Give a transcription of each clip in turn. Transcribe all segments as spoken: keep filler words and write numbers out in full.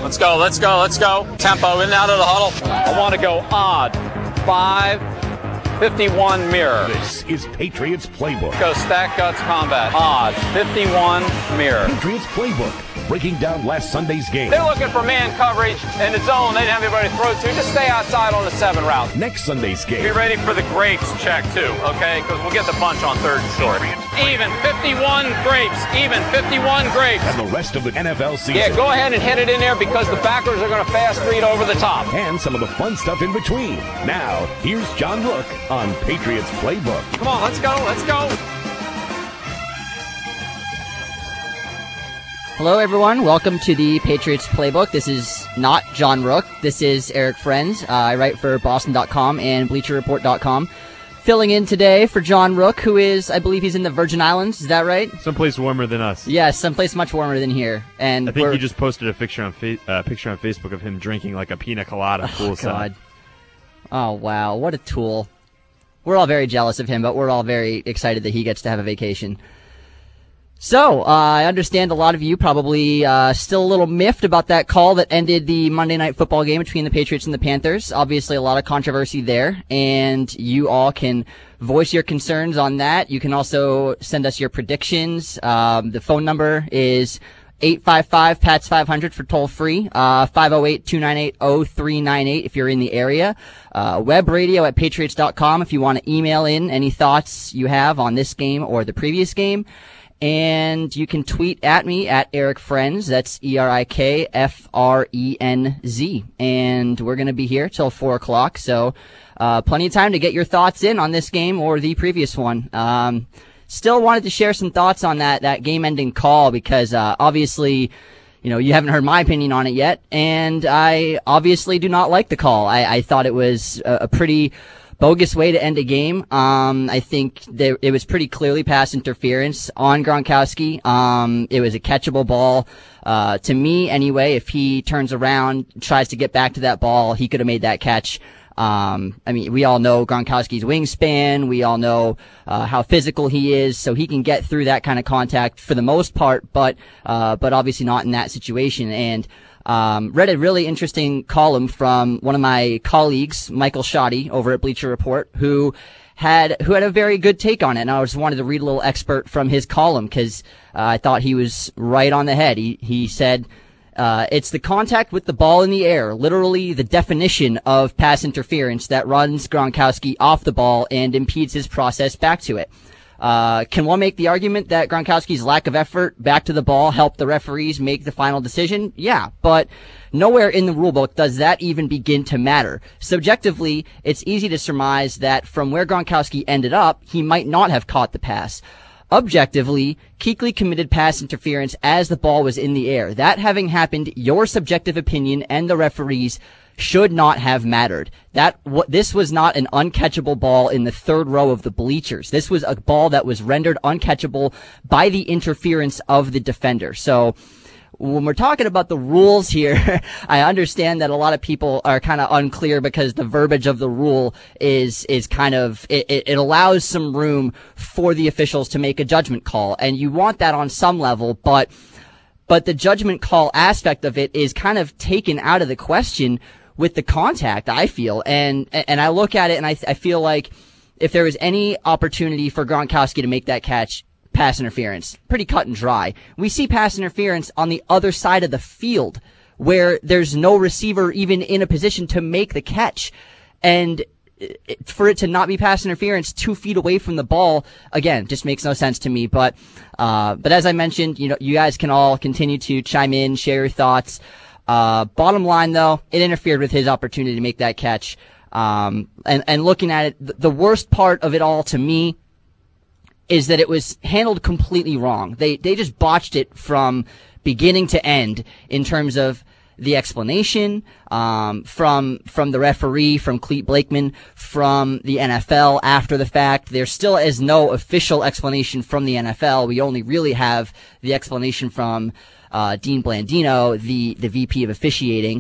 Let's go, let's go, let's go. Tempo in and out of the huddle. I want to go odd. Five, fifty-one mirror. This is Patriots Playbook. Go stack guts combat. Odd. fifty-one mirror. Patriots Playbook. Breaking down last Sunday's game. They're looking for man coverage in the zone. They didn't have anybody to throw to. Just stay outside on the seven route. Next Sunday's game. Be ready for the grapes check, too, okay? Because we'll get the bunch on third and short. Even fifty-one grapes. Even fifty-one grapes. And the rest of the N F L season. Yeah, go ahead and hit it in there because the backers are going to fast read over the top. And some of the fun stuff in between. Now, here's John Rook on Patriots Playbook. Come on, let's go, let's go. Hello, everyone. Welcome to the Patriots Playbook. This is not John Rook. This is Eric Friends. Uh, I write for Boston dot com and Bleacher Report dot com. Filling in today for John Rook, who is, I believe he's in the Virgin Islands. Is that right? Someplace warmer than us. Yes, yeah, someplace much warmer than here. And I think he just posted a picture on fa- uh, picture on Facebook of him drinking like a pina colada poolside. Oh, God. Oh, wow. What a tool. We're all very jealous of him, but we're all very excited that he gets to have a vacation. So, uh, I understand a lot of you probably uh, still a little miffed about that call that ended the Monday Night Football game between the Patriots and the Panthers. Obviously, a lot of controversy there, and you all can voice your concerns on that. You can also send us your predictions. Um, the phone number is eight five five, P A T S five hundred for toll free, uh, five oh eight, two nine eight, oh three nine eight if you're in the area. Uh, web radio at patriots dot com if you want to email in any thoughts you have on this game or the previous game. And you can tweet at me at Eric Friends. That's E R I K F R E N Z. And we're going to be here till four o'clock. So, uh, plenty of time to get your thoughts in on this game or the previous one. Um, still wanted to share some thoughts on that, that game ending call because, uh, obviously, you know, you haven't heard my opinion on it yet. And I obviously do not like the call. I, I thought it was a, a pretty bogus way to end a game. Um, I think there, it was pretty clearly pass interference on Gronkowski. Um, it was a catchable ball. Uh, to me, anyway, if he turns around, tries to get back to that ball, he could have made that catch. Um, I mean, we all know Gronkowski's wingspan. We all know, uh, how physical he is, so he can get through that kind of contact for the most part, but, uh, but obviously not in that situation. And, Um, read a really interesting column from one of my colleagues, Michael Shoddy, over at Bleacher Report, who had who had a very good take on it. And I just wanted to read a little expert from his column because uh, I thought he was right on the head. He he said, uh, it's the contact with the ball in the air, literally the definition of pass interference that runs Gronkowski off the ball and impedes his process back to it. Uh, can one make the argument that Gronkowski's lack of effort back to the ball helped the referees make the final decision? Yeah, but nowhere in the rulebook does that even begin to matter. Subjectively, it's easy to surmise that from where Gronkowski ended up, he might not have caught the pass. Objectively, Kuechly committed pass interference as the ball was in the air. That having happened, your subjective opinion and the referees should not have mattered. That what this was not an uncatchable ball in the third row of the bleachers. This was a ball that was rendered uncatchable by the interference of the defender. So when we're talking about the rules here, I understand that a lot of people are kind of unclear because the verbiage of the rule is is kind of it, it allows some room for the officials to make a judgment call, and you want that on some level, but but the judgment call aspect of it is kind of taken out of the question with the contact, I feel. And, and I look at it and I, I feel like if there was any opportunity for Gronkowski to make that catch, pass interference, pretty cut and dry. We see pass interference on the other side of the field where there's no receiver even in a position to make the catch. And for it to not be pass interference two feet away from the ball, again, just makes no sense to me. But, uh, but as I mentioned, you know, you guys can all continue to chime in, share your thoughts. Uh, bottom line though, it interfered with his opportunity to make that catch. Um, and, and looking at it, the worst part of it all to me is that it was handled completely wrong. They, they just botched it from beginning to end in terms of the explanation, um, from, from the referee, from Clete Blakeman, from the N F L after the fact. There still is no official explanation from the N F L. We only really have the explanation from, uh, Dean Blandino, the, the V P of officiating.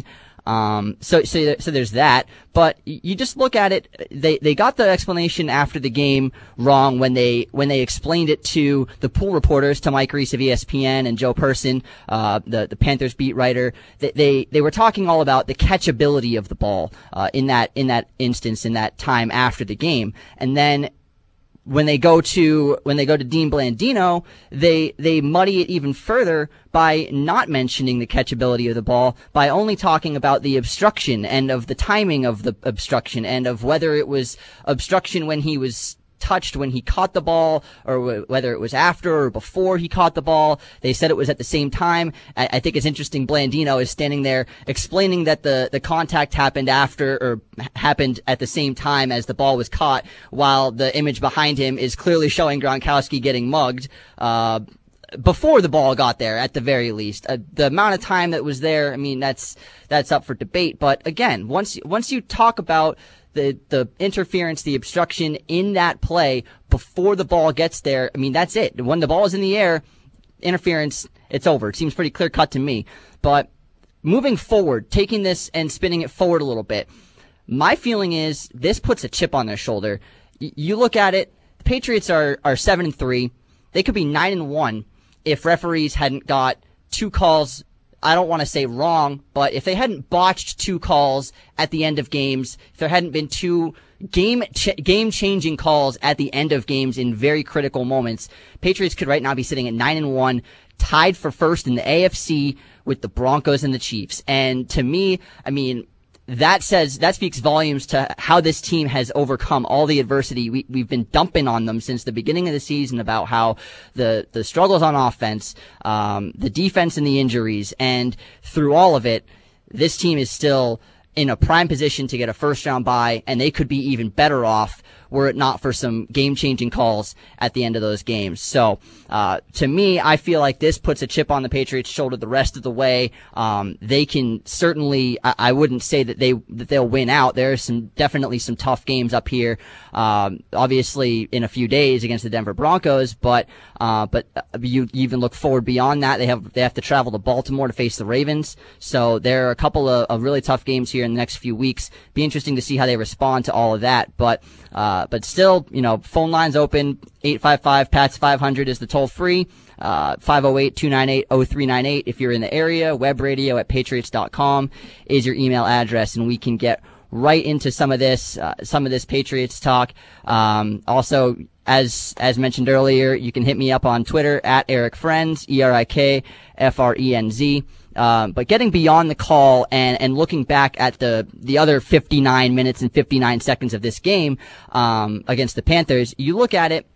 Um, so, so, so there's that. But you just look at it, they, they got the explanation after the game wrong when they, when they explained it to the pool reporters, to Mike Reese of E S P N and Joe Person, uh, the, the Panthers beat writer. They, they, they were talking all about the catchability of the ball, uh, in that, in that instance, in that time after the game. And then, When they go to when they go to Dean Blandino, they they muddy it even further by not mentioning the catchability of the ball, by only talking about the obstruction and of the timing of the obstruction and of whether it was obstruction when he was touched when he caught the ball, or w- whether it was after or before he caught the ball. They said it was at the same time. I, I think it's interesting. Blandino is standing there explaining that the, the contact happened after, or happened at the same time as the ball was caught, while the image behind him is clearly showing Gronkowski getting mugged, uh, before the ball got there, at the very least. Uh, the amount of time that was there, I mean, that's, that's up for debate. But again, once, once you talk about the, the interference, the obstruction in that play before the ball gets there, I mean, that's it. When the ball is in the air, interference, it's over. It seems pretty clear cut to me. But moving forward, taking this and spinning it forward a little bit, my feeling is this puts a chip on their shoulder. Y- you look at it, the Patriots are, are seven and three. They could be nine and one if referees hadn't got two calls, I don't want to say wrong, but if they hadn't botched two calls at the end of games, if there hadn't been two game ch- game-changing calls at the end of games in very critical moments, Patriots could right now be sitting at nine and one, tied for first in the A F C with the Broncos and the Chiefs. And to me, I mean, that says, that speaks volumes to how this team has overcome all the adversity. We, we've been dumping on them since the beginning of the season about how the, the struggles on offense, um, the defense and the injuries, and through all of it, this team is still in a prime position to get a first round bye, and they could be even better off were it not for some game-changing calls at the end of those games. So, uh, to me, I feel like this puts a chip on the Patriots' shoulder the rest of the way. Um, they can certainly, I, I wouldn't say that they, that they'll win out. There are some, definitely some tough games up here, um, obviously in a few days against the Denver Broncos, but, uh, but you, you even look forward beyond that. They have, they have to travel to Baltimore to face the Ravens. So there are a couple of, of really tough games here in the next few weeks. Be interesting to see how they respond to all of that, but, uh, but still, you know, phone lines open. eight five five, P A T S five hundred is the toll free. Uh, five oh eight, two nine eight, oh three nine eight if you're in the area. Web radio at patriots dot com is your email address, and we can get right into some of this, uh, some of this Patriots talk. Um, also, as, as mentioned earlier, you can hit me up on Twitter at Eric Frenz, E R I K F R E N Z. Um, but getting beyond the call and, and looking back at the, the other fifty-nine minutes and fifty-nine seconds of this game, um, against the Panthers, you look at it,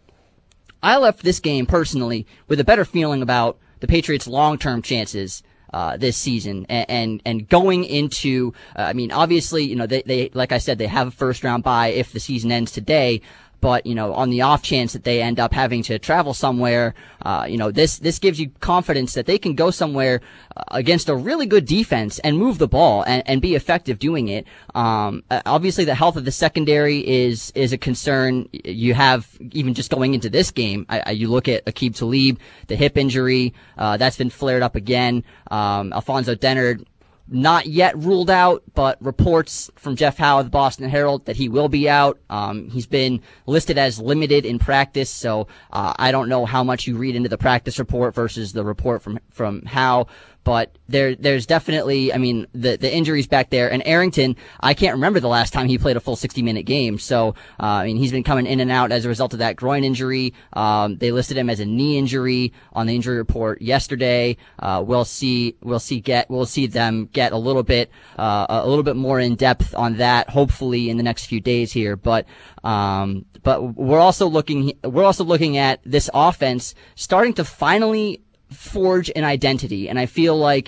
I left this game personally with a better feeling about the Patriots' long-term chances, uh, this season, and, and, and going into, uh, I mean, obviously, you know, they, they, like I said, they have a first round bye if the season ends today. But, you know, on the off chance that they end up having to travel somewhere, uh, you know, this, this gives you confidence that they can go somewhere uh, against a really good defense and move the ball and, and be effective doing it. Um, obviously the health of the secondary is, is a concern. You have, even just going into this game, I, I, you look at Aqib Talib, the hip injury, uh, that's been flared up again. Um, Alfonso Dennard, not yet ruled out, but reports from Jeff Howe of the Boston Herald that he will be out. Um, he's been listed as limited in practice, so uh, I don't know how much you read into the practice report versus the report from from Howe. But there, there's definitely, I mean, the, the injuries back there. And Arrington, I can't remember the last time he played a full sixty minute game. So, uh, I mean, he's been coming in and out as a result of that groin injury. Um, they listed him as a knee injury on the injury report yesterday. Uh, we'll see, we'll see get, we'll see them get a little bit, uh, a little bit more in depth on that, hopefully in the next few days here. But, um, but we're also looking, we're also looking at this offense starting to finally forge an identity, and I feel like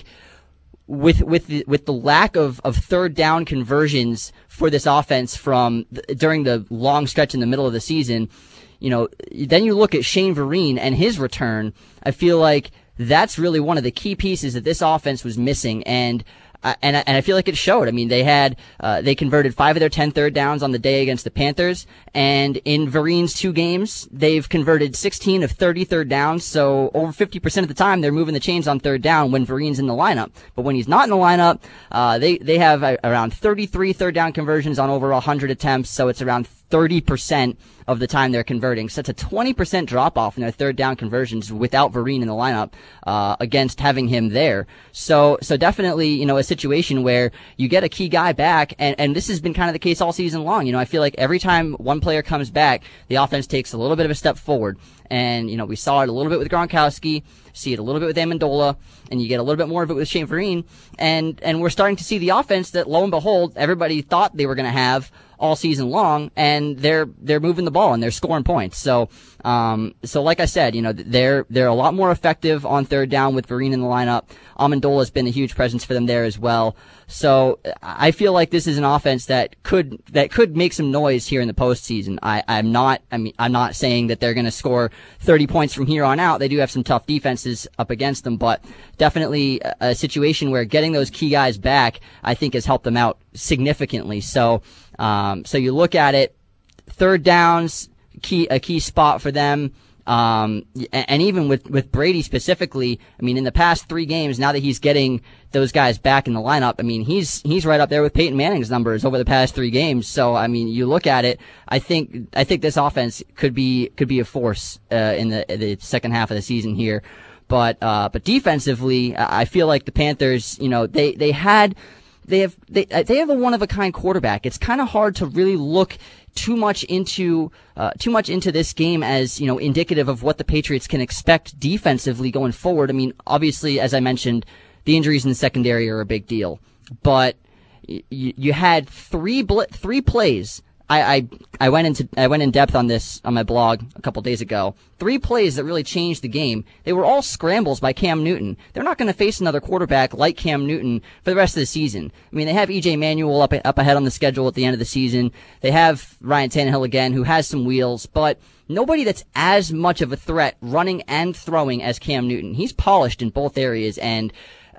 with with the, with the lack of, of third down conversions for this offense from the, during the long stretch in the middle of the season, you know, then you look at Shane Vereen and his return. I feel like that's really one of the key pieces that this offense was missing, and Uh, and, and I feel like it showed. I mean, they had, uh, they converted five of their ten third downs on the day against the Panthers. And in Vereen's two games, they've converted sixteen of thirty third downs. So over fifty percent of the time, they're moving the chains on third down when Vereen's in the lineup. But when he's not in the lineup, uh, they, they have uh, around thirty-three third down conversions on over one hundred attempts. So it's around thirty percent of the time they're converting. So it's a twenty percent drop off in their third down conversions without Vereen in the lineup, uh, against having him there. So, so definitely, you know, a situation where you get a key guy back, and, and this has been kind of the case all season long. You know, I feel like every time one player comes back, the offense takes a little bit of a step forward. And, you know, we saw it a little bit with Gronkowski, see it a little bit with Amendola, and you get a little bit more of it with Shane Vereen. And, and we're starting to see the offense that, lo and behold, everybody thought they were going to have all season long, and they're they're moving the ball and they're scoring points. So, um, so like I said, you know, they're they're a lot more effective on third down with Vereen in the lineup. Amendola has been a huge presence for them there as well. So I feel like this is an offense that could that could make some noise here in the postseason. I, I'm not I mean I'm not saying that they're going to score thirty points from here on out. They do have some tough defenses up against them, but definitely a, a situation where getting those key guys back, I think, has helped them out significantly. So. Um, so you look at it, third downs, key, a key spot for them. Um, and even with, with Brady specifically, I mean, in the past three games, now that he's getting those guys back in the lineup, I mean, he's, he's right up there with Peyton Manning's numbers over the past three games. So, I mean, you look at it, I think, I think this offense could be, could be a force, uh, in the, the second half of the season here. But, uh, but defensively, I feel like the Panthers, you know, they, they had, They have they they have a one of a kind quarterback. It's kind of hard to really look too much into uh, too much into this game as, you know, indicative of what the Patriots can expect defensively going forward. I mean, obviously, as I mentioned, the injuries in the secondary are a big deal, but y- you had three bl- three plays. I, I I went into I went in depth on this on my blog a couple days ago. Three plays that really changed the game. They were all scrambles by Cam Newton. They're not going to face another quarterback like Cam Newton for the rest of the season. I mean, they have E J Manuel up up ahead on the schedule at the end of the season. They have Ryan Tannehill again, who has some wheels, but nobody that's as much of a threat running and throwing as Cam Newton. He's polished in both areas, and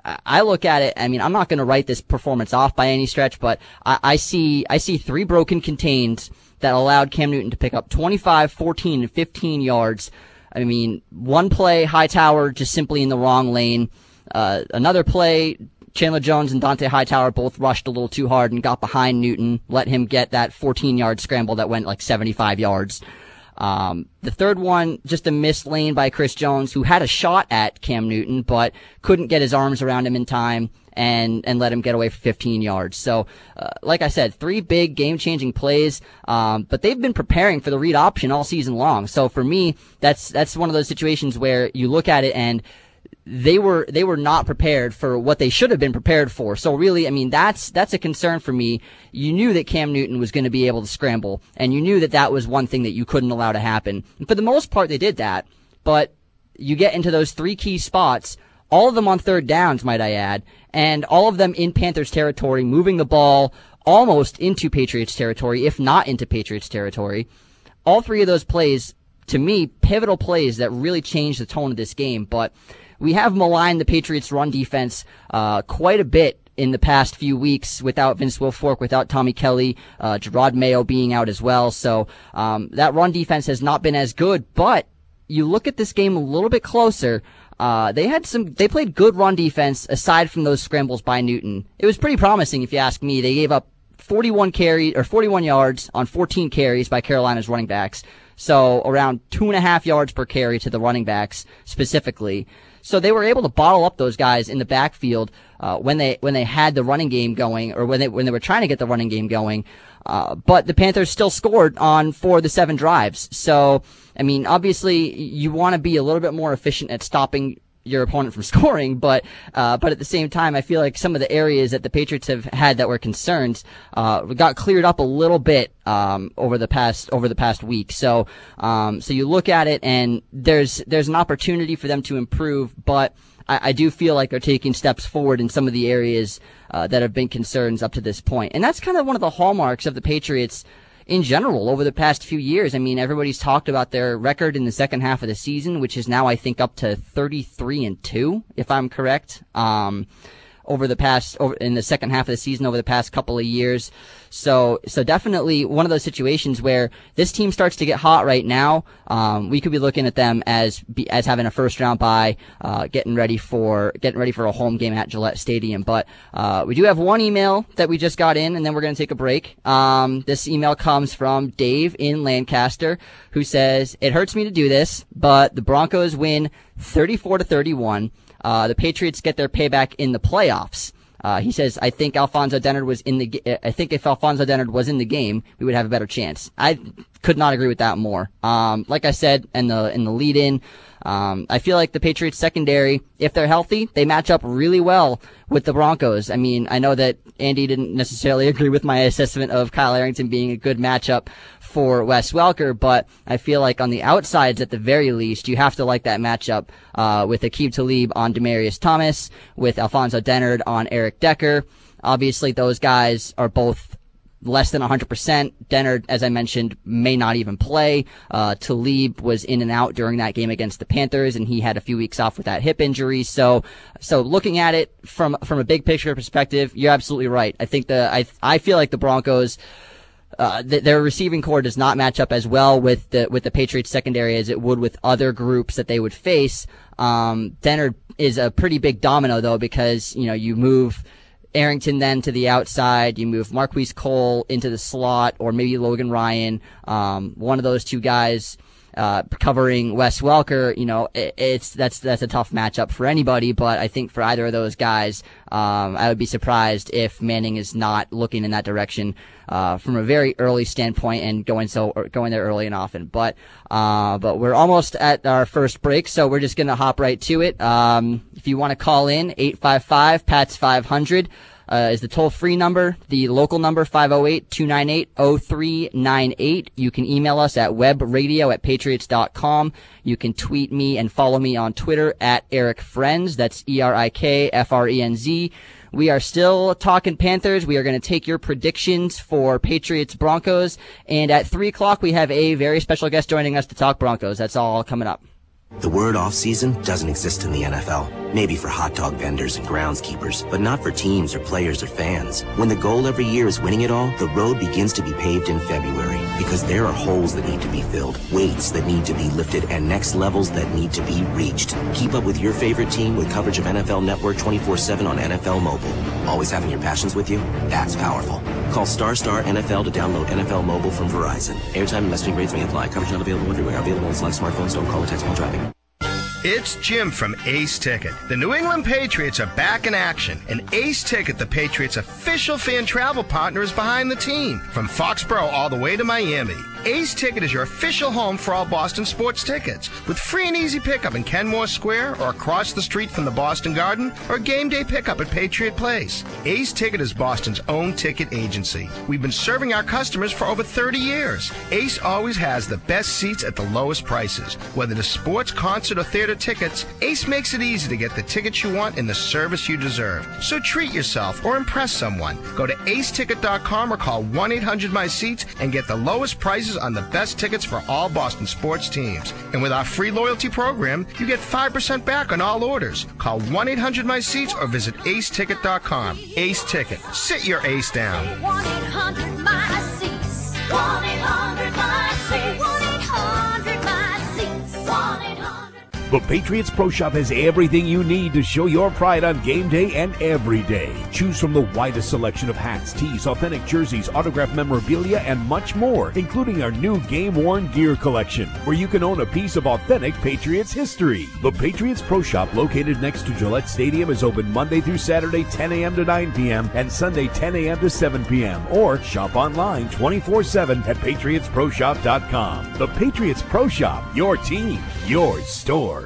I look at it, I mean, I'm not going to write this performance off by any stretch, but I, I see, I see three broken contains that allowed Cam Newton to pick up twenty-five, fourteen, and fifteen yards. I mean, one play, Hightower just simply in the wrong lane. Uh, another play, Chandler Jones and Dante Hightower both rushed a little too hard and got behind Newton, let him get that fourteen yard scramble that went like seventy-five yards. Um, the third one, just a missed lane by Chris Jones, who had a shot at Cam Newton, but couldn't get his arms around him in time and, and let him get away for fifteen yards. So, uh, like I said, three big game-changing plays, um, but they've been preparing for the read option all season long. So for me, that's, that's one of those situations where you look at it and they were they were not prepared for what they should have been prepared for. So really, I mean, that's that's a concern for me. You knew that Cam Newton was going to be able to scramble, and you knew that that was one thing that you couldn't allow to happen. And for the most part, they did that. But you get into those three key spots, all of them on third downs, might I add, and all of them in Panthers territory, moving the ball almost into Patriots territory, if not into Patriots territory. All three of those plays, to me, pivotal plays that really changed the tone of this game. But we have maligned the Patriots' run defense uh, quite a bit in the past few weeks without Vince Wilfork, without Tommy Kelly, uh, Gerard Mayo being out as well. So um, that run defense has not been as good. But you look at this game a little bit closer. Uh, they had some. They played good run defense aside from those scrambles by Newton. It was pretty promising, if you ask me. They gave up forty-one carry or forty-one yards on fourteen carries by Carolina's running backs. So around two and a half yards per carry to the running backs specifically. So they were able to bottle up those guys in the backfield uh, when they when they had the running game going, or when they when they were trying to get the running game going. Uh, but the Panthers still scored on four of the seven drives. So I mean, obviously, you want to be a little bit more efficient at stopping your opponent from scoring, but uh, but at the same time, I feel like some of the areas that the Patriots have had that were concerns uh, got cleared up a little bit um, over the past over the past week. So um, so you look at it, and there's there's an opportunity for them to improve, but I, I do feel like they're taking steps forward in some of the areas uh, that have been concerns up to this point, and that's kind of one of the hallmarks of the Patriots in general over the past few years. I mean, everybody's talked about their record in the second half of the season, which is now, I think, up to thirty-three and two, if I'm correct. Um, over the past, over, in the second half of the season over the past couple of years. So, so definitely one of those situations where this team starts to get hot right now. Um, we could be looking at them as, be, as having a first round bye, uh, getting ready for, getting ready for a home game at Gillette Stadium. But, uh, we do have one email that we just got in, and then we're going to take a break. Um, this email comes from Dave in Lancaster, who says, "It hurts me to do this, but the Broncos win thirty-four to thirty-one. Uh, the Patriots get their payback in the playoffs." Uh, he says, I think Alfonso Dennard was in the, I think if Alfonso Dennard was in the game, we would have a better chance. I could not agree with that more. Um, like I said in the, in the lead in, um, I feel like the Patriots secondary, if they're healthy, they match up really well with the Broncos. I mean, I know that Andy didn't necessarily agree with my assessment of Kyle Arrington being a good matchup for Wes Welker, but I feel like on the outsides, at the very least, you have to like that matchup uh, with Aqib Talib on Demaryius Thomas, with Alfonso Dennard on Eric Decker. Obviously, those guys are both less than one hundred percent. Dennard, as I mentioned, may not even play. Uh, Talib was in and out during that game against the Panthers, and he had a few weeks off with that hip injury. So, so looking at it from from a big picture perspective, you're absolutely right. I think the I I feel like the Broncos, Uh, th- their receiving core does not match up as well with the with the Patriots secondary as it would with other groups that they would face. Um, Dennard is a pretty big domino though, because you know you move Arrington then to the outside, you move Marquise Cole into the slot, or maybe Logan Ryan, um, one of those two guys uh, covering Wes Welker. You know, it, it's that's that's a tough matchup for anybody, but I think for either of those guys, um, I would be surprised if Manning is not looking in that direction uh, from a very early standpoint and going so or going there early and often. But uh, but we're almost at our first break, so we're just gonna hop right to it. Um, if you want to call in, eight five five P A T S five hundred. Uh, is the toll-free number. The local number, five oh eight, two nine eight, oh three nine eight. You can email us at webradio at patriots dot com. You can tweet me and follow me on Twitter at Eric Frenz. That's E R I K F R E N Z. We are still talking Panthers. We are going to take your predictions for Patriots Broncos. And at three o'clock, we have a very special guest joining us to talk Broncos. That's all coming up. The word off-season doesn't exist in the N F L. Maybe for hot dog vendors and groundskeepers, but not for teams or players or fans. When the goal every year is winning it all, the road begins to be paved in February. Because there are holes that need to be filled, weights that need to be lifted, and next levels that need to be reached. Keep up with your favorite team with coverage of N F L Network twenty-four seven on N F L Mobile. Always having your passions with you? That's powerful. Call Star Star N F L to download N F L Mobile from Verizon. Airtime and messaging rates may apply. Coverage not available everywhere. Available on select smartphones. Don't call or text while driving. It's Jim from Ace Ticket. The New England Patriots are back in action, and Ace Ticket, the Patriots' official fan travel partner, is behind the team. From Foxborough all the way to Miami, Ace Ticket is your official home for all Boston sports tickets. With free and easy pickup in Kenmore Square or across the street from the Boston Garden, or game day pickup at Patriot Place. Ace Ticket is Boston's own ticket agency. We've been serving our customers for over thirty years. Ace always has the best seats at the lowest prices. Whether it's sports, concert, or theater tickets, Ace makes it easy to get the tickets you want and the service you deserve. So treat yourself or impress someone. Go to ace ticket dot com or call one eight hundred my seats and get the lowest prices on the best tickets for all Boston sports teams. And with our free loyalty program, you get five percent back on all orders. Call one eight hundred my seats or visit ace ticket dot com. Ace Ticket. Sit your ace down. one eight hundred my seats. one eight hundred my seats. one eight hundred my seats. one eight hundred. The Patriots Pro Shop has everything you need to show your pride on game day and every day. Choose from the widest selection of hats, tees, authentic jerseys, autographed memorabilia, and much more, including our new game-worn gear collection, where you can own a piece of authentic Patriots history. The Patriots Pro Shop, located next to Gillette Stadium, is open Monday through Saturday, ten a.m. to nine p.m., and Sunday, ten a.m. to seven p.m., or shop online twenty-four seven at patriots pro shop dot com. The Patriots Pro Shop, your team, your store.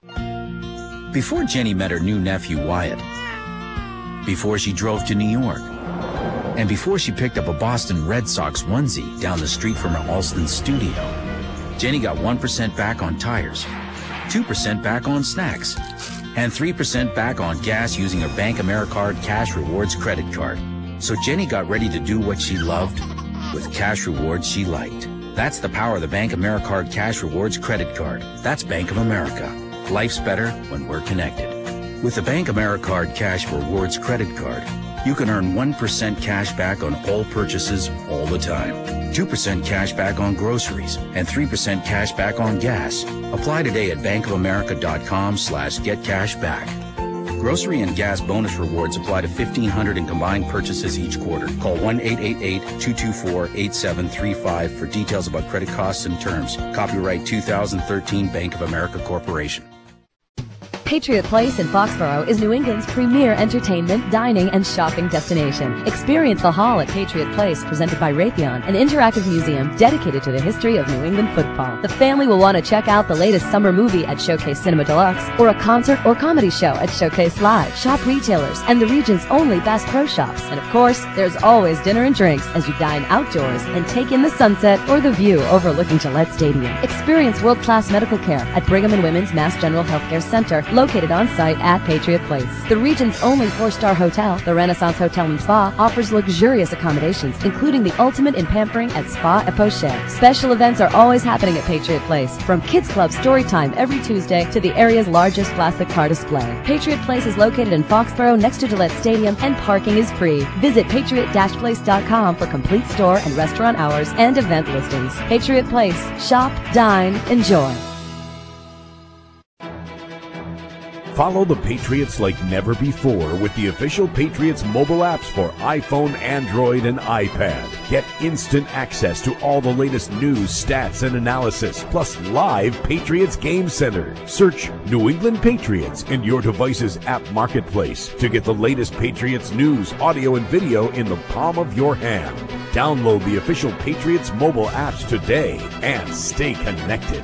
Before Jenny met her new nephew, Wyatt, before she drove to New York, and before she picked up a Boston Red Sox onesie down the street from her Alston studio, Jenny got one percent back on tires, two percent back on snacks, and three percent back on gas using her Bank AmeriCard Cash Rewards credit card. So Jenny got ready to do what she loved with cash rewards she liked. That's the power of the Bank AmeriCard Cash Rewards credit card. That's Bank of America. Life's better when we're connected. With the Bank AmeriCard Cash Rewards credit card, you can earn one percent cash back on all purchases all the time, two percent cash back on groceries, and three percent cash back on gas. Apply today at bankofamerica.com slash get cash back. Grocery and gas bonus rewards apply to fifteen hundred in combined purchases each quarter. Call one eight eight eight, two two four, eight seven three five for details about credit costs and terms. Copyright two thousand thirteen Bank of America Corporation. Patriot Place in Foxborough is New England's premier entertainment, dining, and shopping destination. Experience the Hall at Patriot Place, presented by Raytheon, an interactive museum dedicated to the history of New England football. The family will want to check out the latest summer movie at Showcase Cinema Deluxe, or a concert or comedy show at Showcase Live. Shop retailers and the region's only Bass Pro Shops. And of course, there's always dinner and drinks as you dine outdoors and take in the sunset or the view overlooking Gillette Stadium. Experience world-class medical care at Brigham and Women's Mass General Healthcare Center, located on site at Patriot Place. The region's only four-star hotel, the Renaissance Hotel and Spa, offers luxurious accommodations, including the ultimate in pampering at Spa et Poche. Special events are always happening at Patriot Place, from Kids Club story time every Tuesday to the area's largest classic car display. Patriot Place is located in Foxborough next to Gillette Stadium, and parking is free. Visit patriot dash place dot com for complete store and restaurant hours and event listings. Patriot Place. Shop, dine, enjoy. Follow the Patriots like never before with the official Patriots mobile apps for iPhone, Android, and iPad. Get instant access to all the latest news, stats, and analysis, plus live Patriots Game Center. Search New England Patriots in your device's app marketplace to get the latest Patriots news, audio, and video in the palm of your hand. Download the official Patriots mobile apps today and stay connected.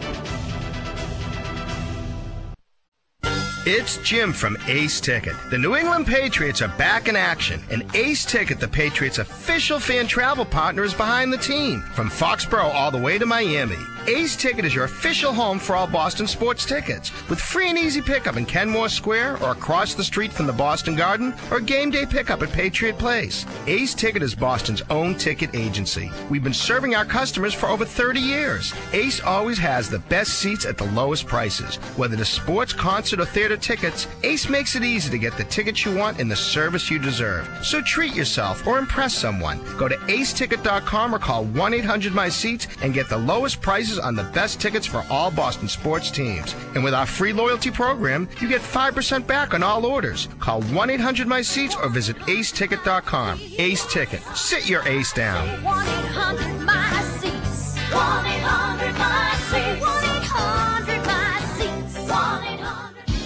It's Jim from Ace Ticket. The New England Patriots are back in action, and Ace Ticket, the Patriots' official fan travel partner, is behind the team. From Foxborough all the way to Miami, Ace Ticket is your official home for all Boston sports tickets, with free and easy pickup in Kenmore Square or across the street from the Boston Garden, or game day pickup at Patriot Place. Ace Ticket is Boston's own ticket agency. We've been serving our customers for over thirty years. Ace always has the best seats at the lowest prices. Whether it's sports, concert, or theater tickets, Ace makes it easy to get the tickets you want and the service you deserve. So treat yourself or impress someone. Go to ace ticket dot com or call one eight hundred my seats and get the lowest prices on the best tickets for all Boston sports teams. And with our free loyalty program, you get five percent back on all orders. Call one eight hundred my seats or visit ace ticket dot com. Ace Ticket. Sit your ace down. one eight hundred my seats. one eight hundred my seats. one eight hundred my seats. one eight hundred.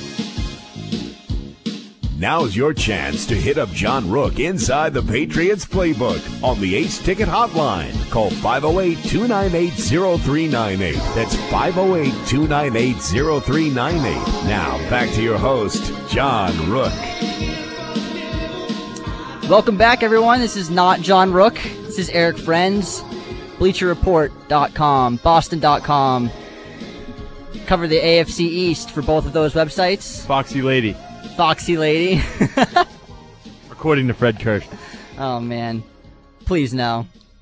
Now's your chance to hit up John Rook inside the Patriots playbook on the Ace Ticket hotline. Call five oh eight, two nine eight, oh three nine eight. That's five oh eight, two nine eight, oh three nine eight. Now, back to your host, John Rook. Welcome back, everyone. This is not John Rook. This is Eric Friends. Bleacher Report dot com, Boston dot com. Cover the A F C East for both of those websites. Foxy Lady. Foxy Lady. According to Fred Kirsch. Oh, man. Please, no.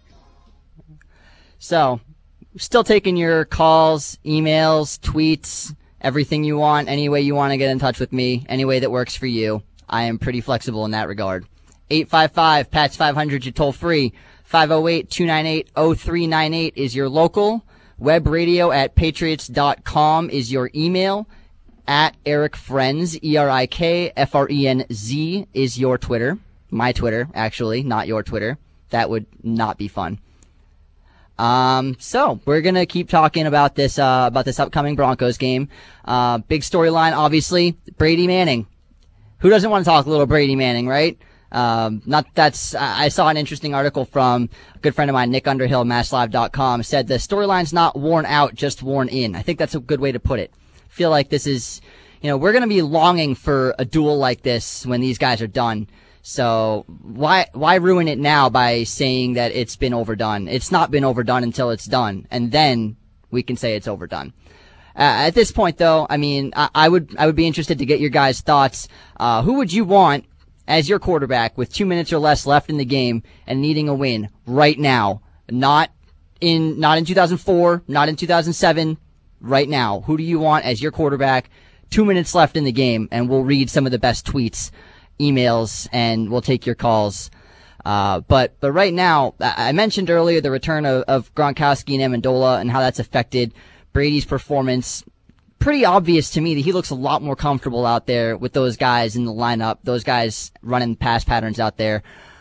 So, still taking your calls, emails, tweets, everything you want, any way you want to get in touch with me, any way that works for you. I am pretty flexible in that regard. eight five five, P A T S five hundred, you toll free. five oh eight, two nine eight, oh three nine eight is your local. Web radio at patriots dot com is your email. At Eric Friends, E R I K F R E N Z is your Twitter. My Twitter, actually, not your Twitter. That would not be fun. Um, so we're gonna keep talking about this, uh, about this upcoming Broncos game. Uh, big storyline, obviously, Brady Manning. Who doesn't want to talk a little Brady Manning, right? Um, not that's, I saw an interesting article from a good friend of mine, Nick Underhill, mass live dot com, said the storyline's not worn out, just worn in. I think that's a good way to put it. Feel like this is, you know, we're going to be longing for a duel like this when these guys are done. So why why ruin it now by saying that it's been overdone? It's not been overdone until it's done, and then we can say it's overdone. Uh, at this point, though, I mean, I, I would I would be interested to get your guys' thoughts. Uh, who would you want as your quarterback with two minutes or less left in the game and needing a win right now? Not in not in two thousand four, not in two thousand seven. Right now, who do you want as your quarterback two minutes left in the game, and we'll read some of the best tweets, emails, and we'll take your calls. Uh, but, but right now, I mentioned earlier the return of, of Gronkowski and Amendola and how that's affected Brady's performance. Pretty obvious to me that he looks a lot more comfortable out there with those guys in the lineup, those guys running pass patterns out there.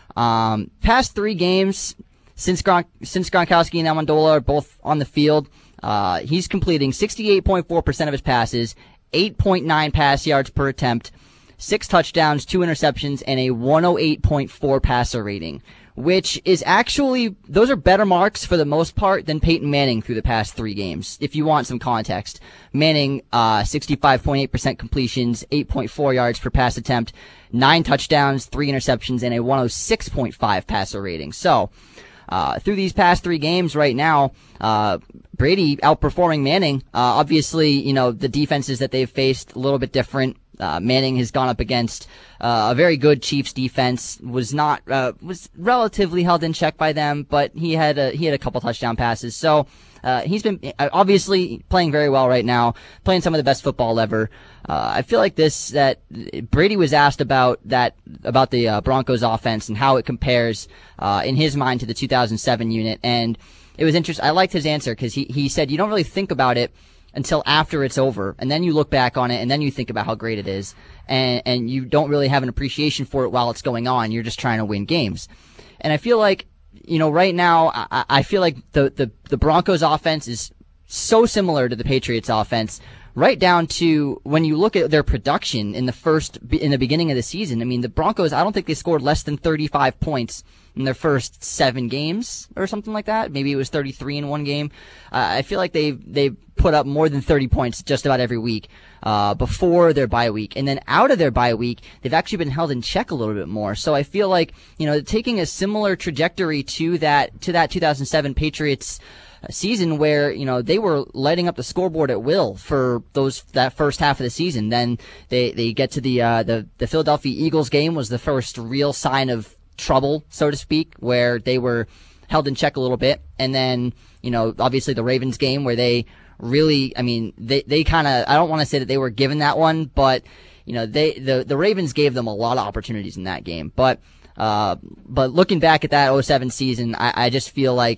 Um, past three games since Gronk, since Gronkowski and Amendola are both on the field, uh, he's completing sixty-eight point four percent of his passes, eight point nine pass yards per attempt, six touchdowns, two interceptions, and a one oh eight point four passer rating, which is actually, those are better marks for the most part than Peyton Manning through the past three games, if you want some context. Manning, uh, sixty-five point eight percent completions, eight point four yards per pass attempt, nine touchdowns, three interceptions, and a one oh six point five passer rating. So, uh, through these past three games right now, uh, Brady outperforming Manning. Uh, obviously, you know, the defenses that they've faced a little bit different. Uh, Manning has gone up against uh, a very good Chiefs defense. Was not uh, was relatively held in check by them, but he had a, he had a couple touchdown passes. So uh, he's been obviously playing very well right now, playing some of the best football ever. Uh, I feel like this that Brady was asked about that about the uh, Broncos offense and how it compares uh, in his mind to the two thousand seven unit, and it was interesting. I liked his answer because he he said you don't really think about it until after it's over, and then you look back on it, and then you think about how great it is, and and you don't really have an appreciation for it while it's going on. You're just trying to win games. And I feel like, you know, right now, I, I feel like the, the, the Broncos offense is so similar to the Patriots offense, right down to when you look at their production in the first, in the beginning of the season. I mean, the Broncos, I don't think they scored less than thirty-five points in their first seven games or something like that. Maybe it was thirty-three in one game. Uh, I feel like they they put up more than thirty points just about every week uh before their bye week. And then out of their bye week, they've actually been held in check a little bit more. So I feel like, you know, taking a similar trajectory to that to that two thousand seven Patriots season where, you know, they were lighting up the scoreboard at will for those that first half of the season. Then they they get to the uh the the Philadelphia Eagles game was the first real sign of trouble, so to speak, where they were held in check a little bit. And then, you know, obviously the Ravens game where they really, I mean, they, they kind of, I don't want to say that they were given that one, but, you know, they, the, the Ravens gave them a lot of opportunities in that game. But, uh, but looking back at that oh seven season, I, I just feel like,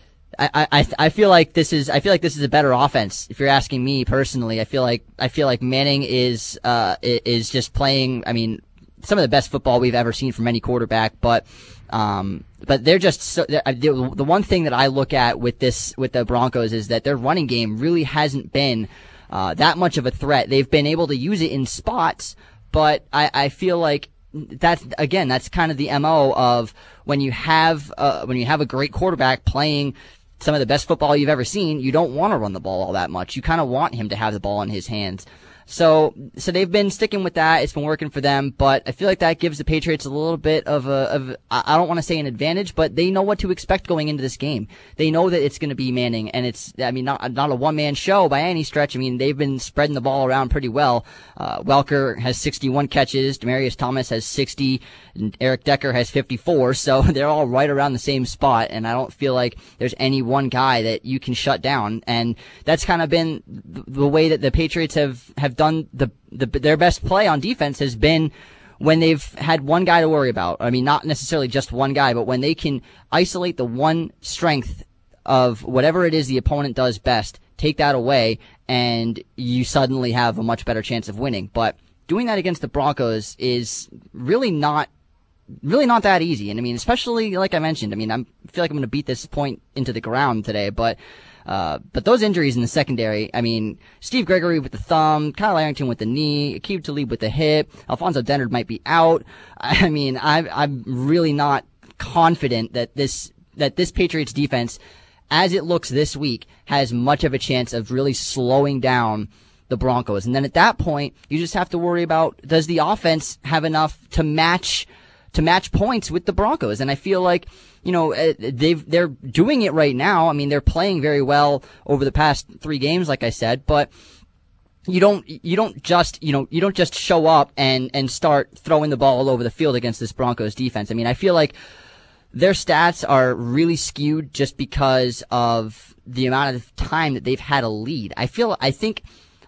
I, I, I feel like this is, I feel like this is a better offense. If you're asking me personally, I feel like, I feel like Manning is, uh, is just playing, I mean, some of the best football we've ever seen from any quarterback, but, um, but they're just so, they're, the one thing that I look at with this, with the Broncos is that their running game really hasn't been, uh, that much of a threat. They've been able to use it in spots, but I, I feel like that's, again, that's kind of the M O of when you have, uh, when you have a great quarterback playing some of the best football you've ever seen, you don't want to run the ball all that much. You kind of want him to have the ball in his hands. So, so they've been sticking with that. It's been working for them, but I feel like that gives the Patriots a little bit of a, of, I don't want to say an advantage, but they know what to expect going into this game. They know that it's going to be Manning, and it's, I mean, not, not a one-man show by any stretch. I mean, they've been spreading the ball around pretty well. Uh, Welker has sixty-one catches, Demaryius Thomas has sixty, and Eric Decker has fifty-four, so they're all right around the same spot, and I don't feel like there's any one guy that you can shut down, and that's kind of been the way that the Patriots have, have done the, the their best play on defense has been when they've had one guy to worry about. I mean, not necessarily just one guy, but when they can isolate the one strength of whatever it is the opponent does best, take that away, and you suddenly have a much better chance of winning. But doing that against the Broncos is really not really not that easy. And I mean, especially like I mentioned, I mean, I'm, I feel like I'm going to beat this point into the ground today, but Uh, but those injuries in the secondary, I mean, Steve Gregory with the thumb, Kyle Arrington with the knee, Aqib Talib with the hip, Alfonso Dennard might be out. I mean, I, I'm really not confident that this, that this Patriots defense, as it looks this week, has much of a chance of really slowing down the Broncos. And then at that point, you just have to worry about, does the offense have enough to match to match points with the Broncos? And I feel like, you know, they've, they're doing it right now. I mean, they're playing very well over the past three games, like I said, but you don't, you don't just, you know, you don't just show up and, and start throwing the ball all over the field against this Broncos defense. I mean, I feel like their stats are really skewed just because of the amount of time that they've had a lead. I feel, I think,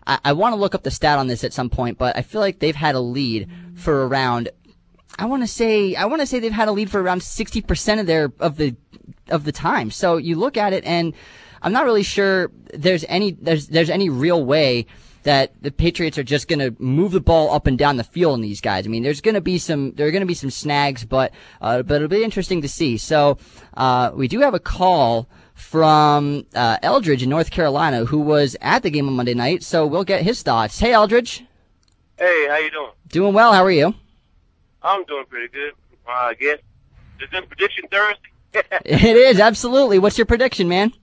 I, I want to look up the stat on this at some point, but I feel like they've had a lead for around, I want to say, I want to say they've had a lead for around sixty percent of their, of the, of the time. So you look at it and I'm not really sure there's any, there's, there's any real way that the Patriots are just going to move the ball up and down the field in these guys. I mean, there's going to be some, there are going to be some snags, but, uh, but it'll be interesting to see. So, uh, we do have a call from, uh, Eldridge in North Carolina, who was at the game on Monday night. So we'll get his thoughts. Hey, Eldridge. Hey, how you doing? Doing well. How are you? I'm doing pretty good, uh, I guess. Is this prediction Thursday? It is, absolutely. What's your prediction, man?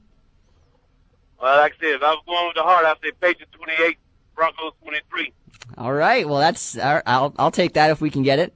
Well, like I said, if I was going with the heart, I'd say Patriots twenty-eight, Broncos twenty-three. All right. Well, that's, I'll, I'll take that if we can get it.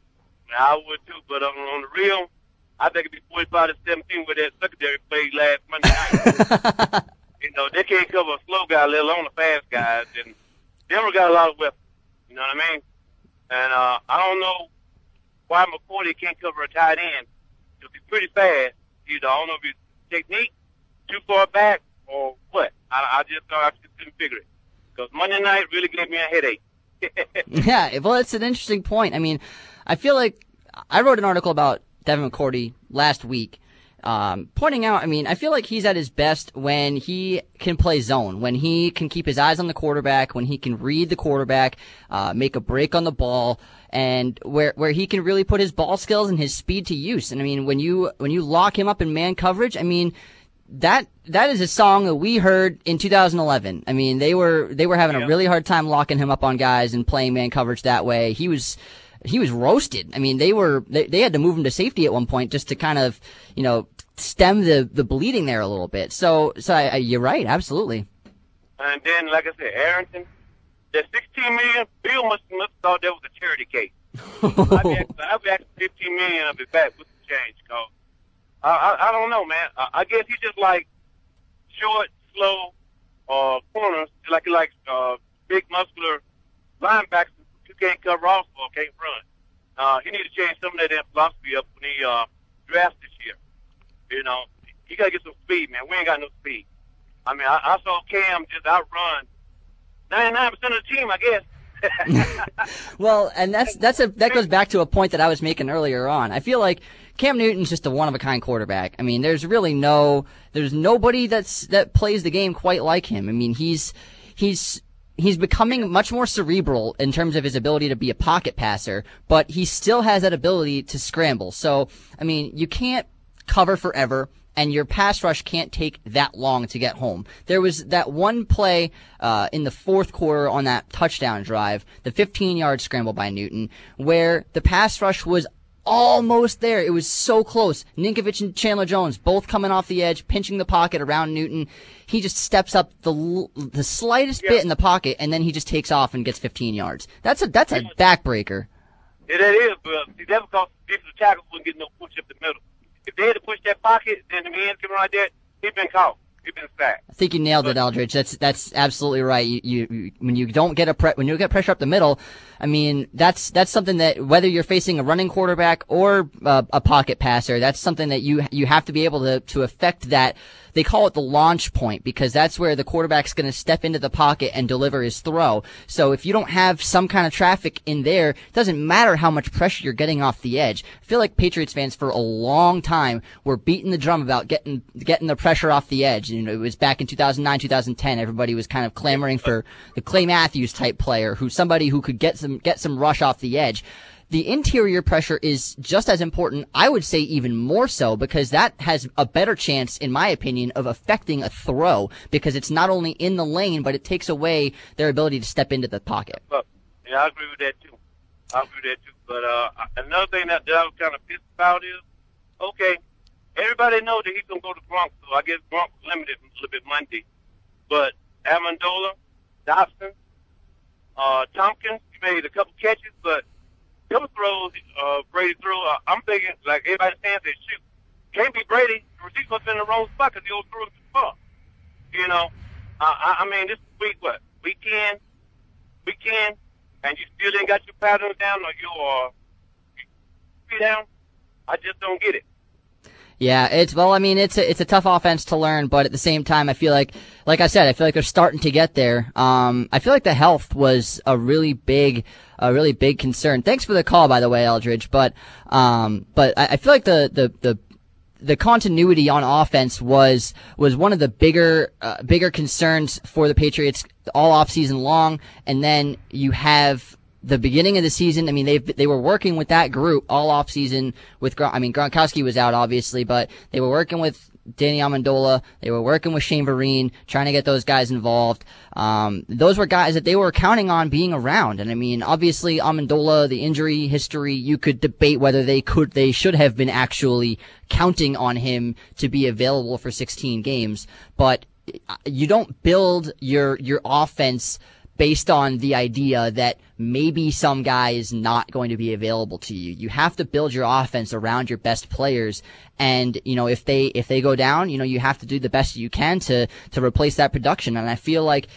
I would too, but on, on the real, I think it'd be forty-five to seventeen with that secondary play last Monday night. You know, they can't cover a slow guy, let alone a fast guy. And Denver got a lot of weapons. You know what I mean? And uh, I don't know why McCourty can't cover a tight end. He'll be pretty fast. You know, I don't know if his technique too far back or what. I, I just I just couldn't figure it. Because Monday night really gave me a headache. Yeah, well, it's an interesting point. I mean, I feel like I wrote an article about Devin McCourty last week, um, pointing out, I mean, I feel like he's at his best when he can play zone, when he can keep his eyes on the quarterback, when he can read the quarterback, uh, make a break on the ball, and where where he can really put his ball skills and his speed to use. And I mean, when you when you lock him up in man coverage, I mean, That that is a song that we heard in two thousand eleven. I mean, they were they were having yeah. a really hard time locking him up on guys and playing man coverage that way. He was he was roasted. I mean, they were they, they had to move him to safety at one point just to kind of, you know, stem the the bleeding there a little bit. So so I, I, you're right, absolutely. And then, like I said, Arrington, that sixteen million, Bill must must have thought that was a charity case. I'd be asking, I'd be asking fifteen million of it back with the change, cause. I, I, I don't know, man. I, I guess he's just like short, slow, uh, corners, like he likes uh, big, muscular linebackers who can't cover off or can't run. Uh, he needs to change some of that philosophy up when he uh, drafts this year. You know, he got to get some speed, man. We ain't got no speed. I mean, I, I saw Cam just outrun ninety-nine percent of the team, I guess. Well, and that's that's a that goes back to a point that I was making earlier on. I feel like Cam Newton's just a one of a kind quarterback. I mean, there's really no there's nobody that's that plays the game quite like him. I mean, he's he's he's becoming much more cerebral in terms of his ability to be a pocket passer, but he still has that ability to scramble. So, I mean, you can't cover forever, and your pass rush can't take that long to get home. There was that one play uh, in the fourth quarter on that touchdown drive, the fifteen-yard scramble by Newton, where the pass rush was almost there. It was so close. Ninkovich and Chandler Jones both coming off the edge, pinching the pocket around Newton. He just steps up the the slightest yeah. bit in the pocket, and then he just takes off and gets fifteen yards. That's a that's a backbreaker. Yeah, that is, but see, that's because defensive tackles wouldn't get no push up the middle. If they had to push that pocket, then the man coming right there, he'd been caught. He'd been sacked. I think you nailed it, Eldridge. That's that's absolutely right. You, you, you when you don't get a pre- when you get pressure up the middle, I mean that's that's something that whether you're facing a running quarterback or uh, a pocket passer, that's something that you you have to be able to to affect that. They call it the launch point because that's where the quarterback's going to step into the pocket and deliver his throw. So if you don't have some kind of traffic in there, it doesn't matter how much pressure you're getting off the edge. I feel like Patriots fans for a long time were beating the drum about getting getting the pressure off the edge. You know, it was back in two thousand nine, two thousand ten. Everybody was kind of clamoring for the Clay Matthews type player, who somebody who could get some get some rush off the edge. The interior pressure is just as important, I would say even more so, because that has a better chance, in my opinion, of affecting a throw, because it's not only in the lane, but it takes away their ability to step into the pocket. Yeah, I agree with that, too. I agree with that, too. But uh, another thing that, that I was kind of pissed about is, okay, everybody knows that he's going to go to Gronk, so I guess Gronk was limited a little bit Monday. But Amendola, Dobson, uh, Tompkins, he made a couple catches, but couple throws, uh, Brady threw, uh, I'm thinking, like everybody stands there, shoot. Can't be Brady. The receiver must have been in the wrong spot because he threw it too far. You know, uh, I, I mean, this week, what? Week ten, week ten, and you still ain't got your patterns down or your uh, feet down? I just don't get it. Yeah, it's well. I mean, it's a, it's a tough offense to learn, but at the same time, I feel like, like I said, I feel like they're starting to get there. Um, I feel like the health was a really big, a really big concern. Thanks for the call, by the way, Eldridge. But, um, but I, I feel like the the the the continuity on offense was was one of the bigger uh, bigger concerns for the Patriots all off season long, and then you have the beginning of the season. I mean, they they were working with that group all off season with, I mean, Gronkowski was out obviously, but they were working with Danny Amendola. They were working with Shane Vereen, trying to get those guys involved. Um, those were guys that they were counting on being around. And I mean, obviously Amendola, the injury history, you could debate whether they could, they should have been actually counting on him to be available for sixteen games. But you don't build your, your offense based on the idea that maybe some guy is not going to be available to you. You have to build your offense around your best players. And, you know, if they, if they go down, you know, you have to do the best you can to, to replace that production. And I feel like,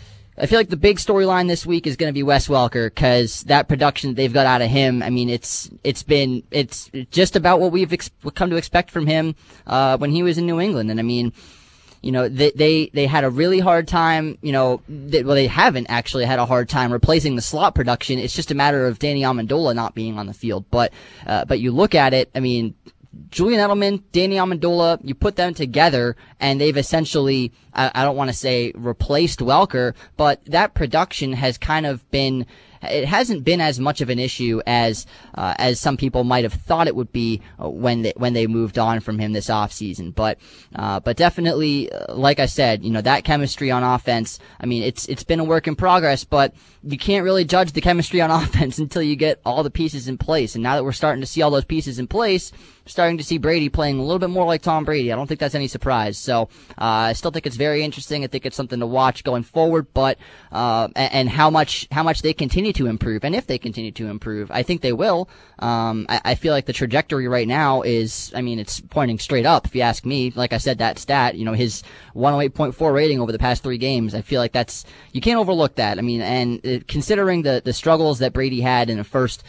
I feel like the big storyline this week is going to be Wes Welker, because that production that they've got out of him, I mean, it's, it's been, it's just about what we've ex- come to expect from him, uh, when he was in New England. And I mean, You know, they, they, they had a really hard time, you know, they, well, they haven't actually had a hard time replacing the slot production. It's just a matter of Danny Amendola not being on the field. But, uh, but you look at it, I mean, Julian Edelman, Danny Amendola, you put them together and they've essentially, I, I don't want to say replaced Welker, but that production has kind of been, it hasn't been as much of an issue as uh, as some people might have thought it would be when they when they moved on from him this offseason. But uh, but definitely, uh, like I said, you know, that chemistry on offense, I mean, it's it's been a work in progress, but you can't really judge the chemistry on offense until you get all the pieces in place. And now that we're starting to see all those pieces in place, starting to see Brady playing a little bit more like Tom Brady, I don't think that's any surprise. So uh, I still think it's very interesting. I think it's something to watch going forward. But uh, and, and how much how much they continue to improve, and if they continue to improve, I think they will. Um, I, I feel like the trajectory right now is, I mean, it's pointing straight up. If you ask me, like I said, that stat, you know, his one oh eight point four rating over the past three games, I feel like that's, you can't overlook that. I mean, and uh, considering the the struggles that Brady had in the first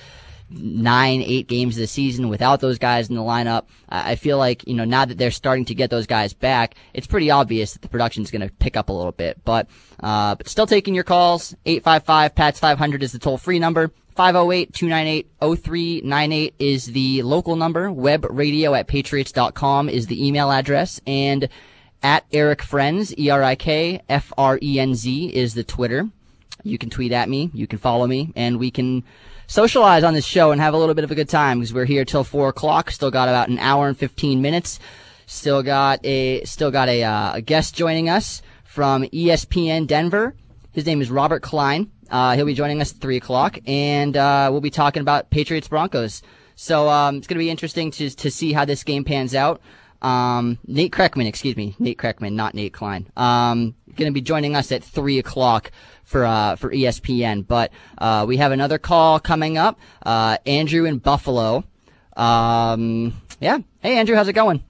nine, eight games of the season without those guys in the lineup, I feel like, you know, now that they're starting to get those guys back, it's pretty obvious that the production's going to pick up a little bit. But, uh, but still taking your calls. eight five five, P A T S five hundred is the toll-free number. five oh eight, two nine eight, oh three nine eight is the local number. Web radio at patriots dot com is the email address. And at Eric Frenz, E R I K F R E N Z is the Twitter. You can tweet at me. You can follow me. And we can socialize on this show and have a little bit of a good time, because we're here till four o'clock. Still got about an hour and fifteen minutes. Still got a still got a, uh, a guest joining us from E S P N Denver. His name is Robert Klein. Uh, he'll be joining us at three o'clock, and uh, we'll be talking about Patriots Broncos. So um, it's going to be interesting to to see how this game pans out. Um, Nate Kreckman, excuse me, Nate Kreckman, not Nate Klein. Um, going to be joining us at three o'clock for uh for E S P N. But uh we have another call coming up. Uh Andrew in Buffalo. Um yeah. Hey Andrew, how's it going?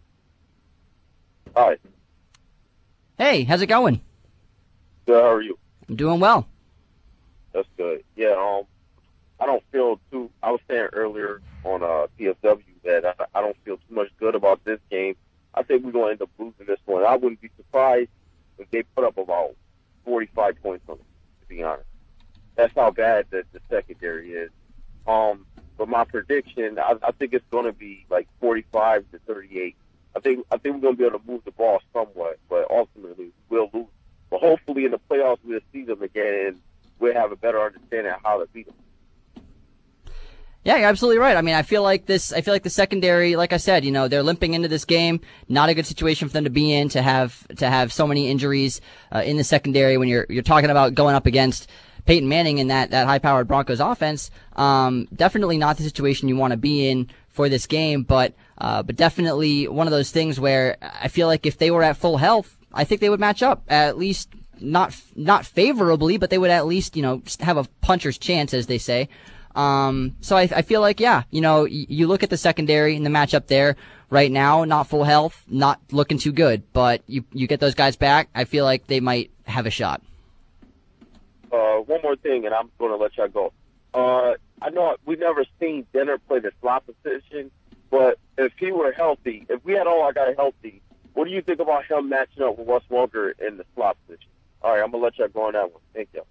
Hi. Hey, how's it going? Good, how are you? I'm doing well. That's good. Yeah, um I don't feel too I was saying earlier on uh P F W that I, I don't feel too much good about this game. I think we're gonna end up losing this one. I wouldn't be surprised if they put up about forty-five points on it, to be honest. That's how bad the, the secondary is. Um, but my prediction, I, I think it's going to be like forty-five to thirty-eight. I think I think we're going to be able to move the ball somewhat, but ultimately we'll lose. But hopefully in the playoffs we'll see them again and we'll have a better understanding of how to beat them. Yeah, you're absolutely right. I mean, I feel like this, I feel like the secondary, like I said, you know, they're limping into this game. Not a good situation for them to be in, to have, to have so many injuries, uh, in the secondary when you're, you're talking about going up against Peyton Manning in that, that high-powered Broncos offense. Um, definitely not the situation you want to be in for this game, but, uh, but definitely one of those things where I feel like if they were at full health, I think they would match up, at least not, not favorably, but they would at least, you know, have a puncher's chance, as they say. Um, so I, I feel like, yeah, you know, y- you look at the secondary and the matchup there right now, not full health, not looking too good, but you, you get those guys back, I feel like they might have a shot. Uh, one more thing, and I'm going to let y'all go. Uh, I know we've never seen Denner play the slot position, but if if he were healthy, if we had all our guys healthy, what do you think about him matching up with Wes Welker in the slot position? All right, I'm going to let y'all go on that one. Thank you.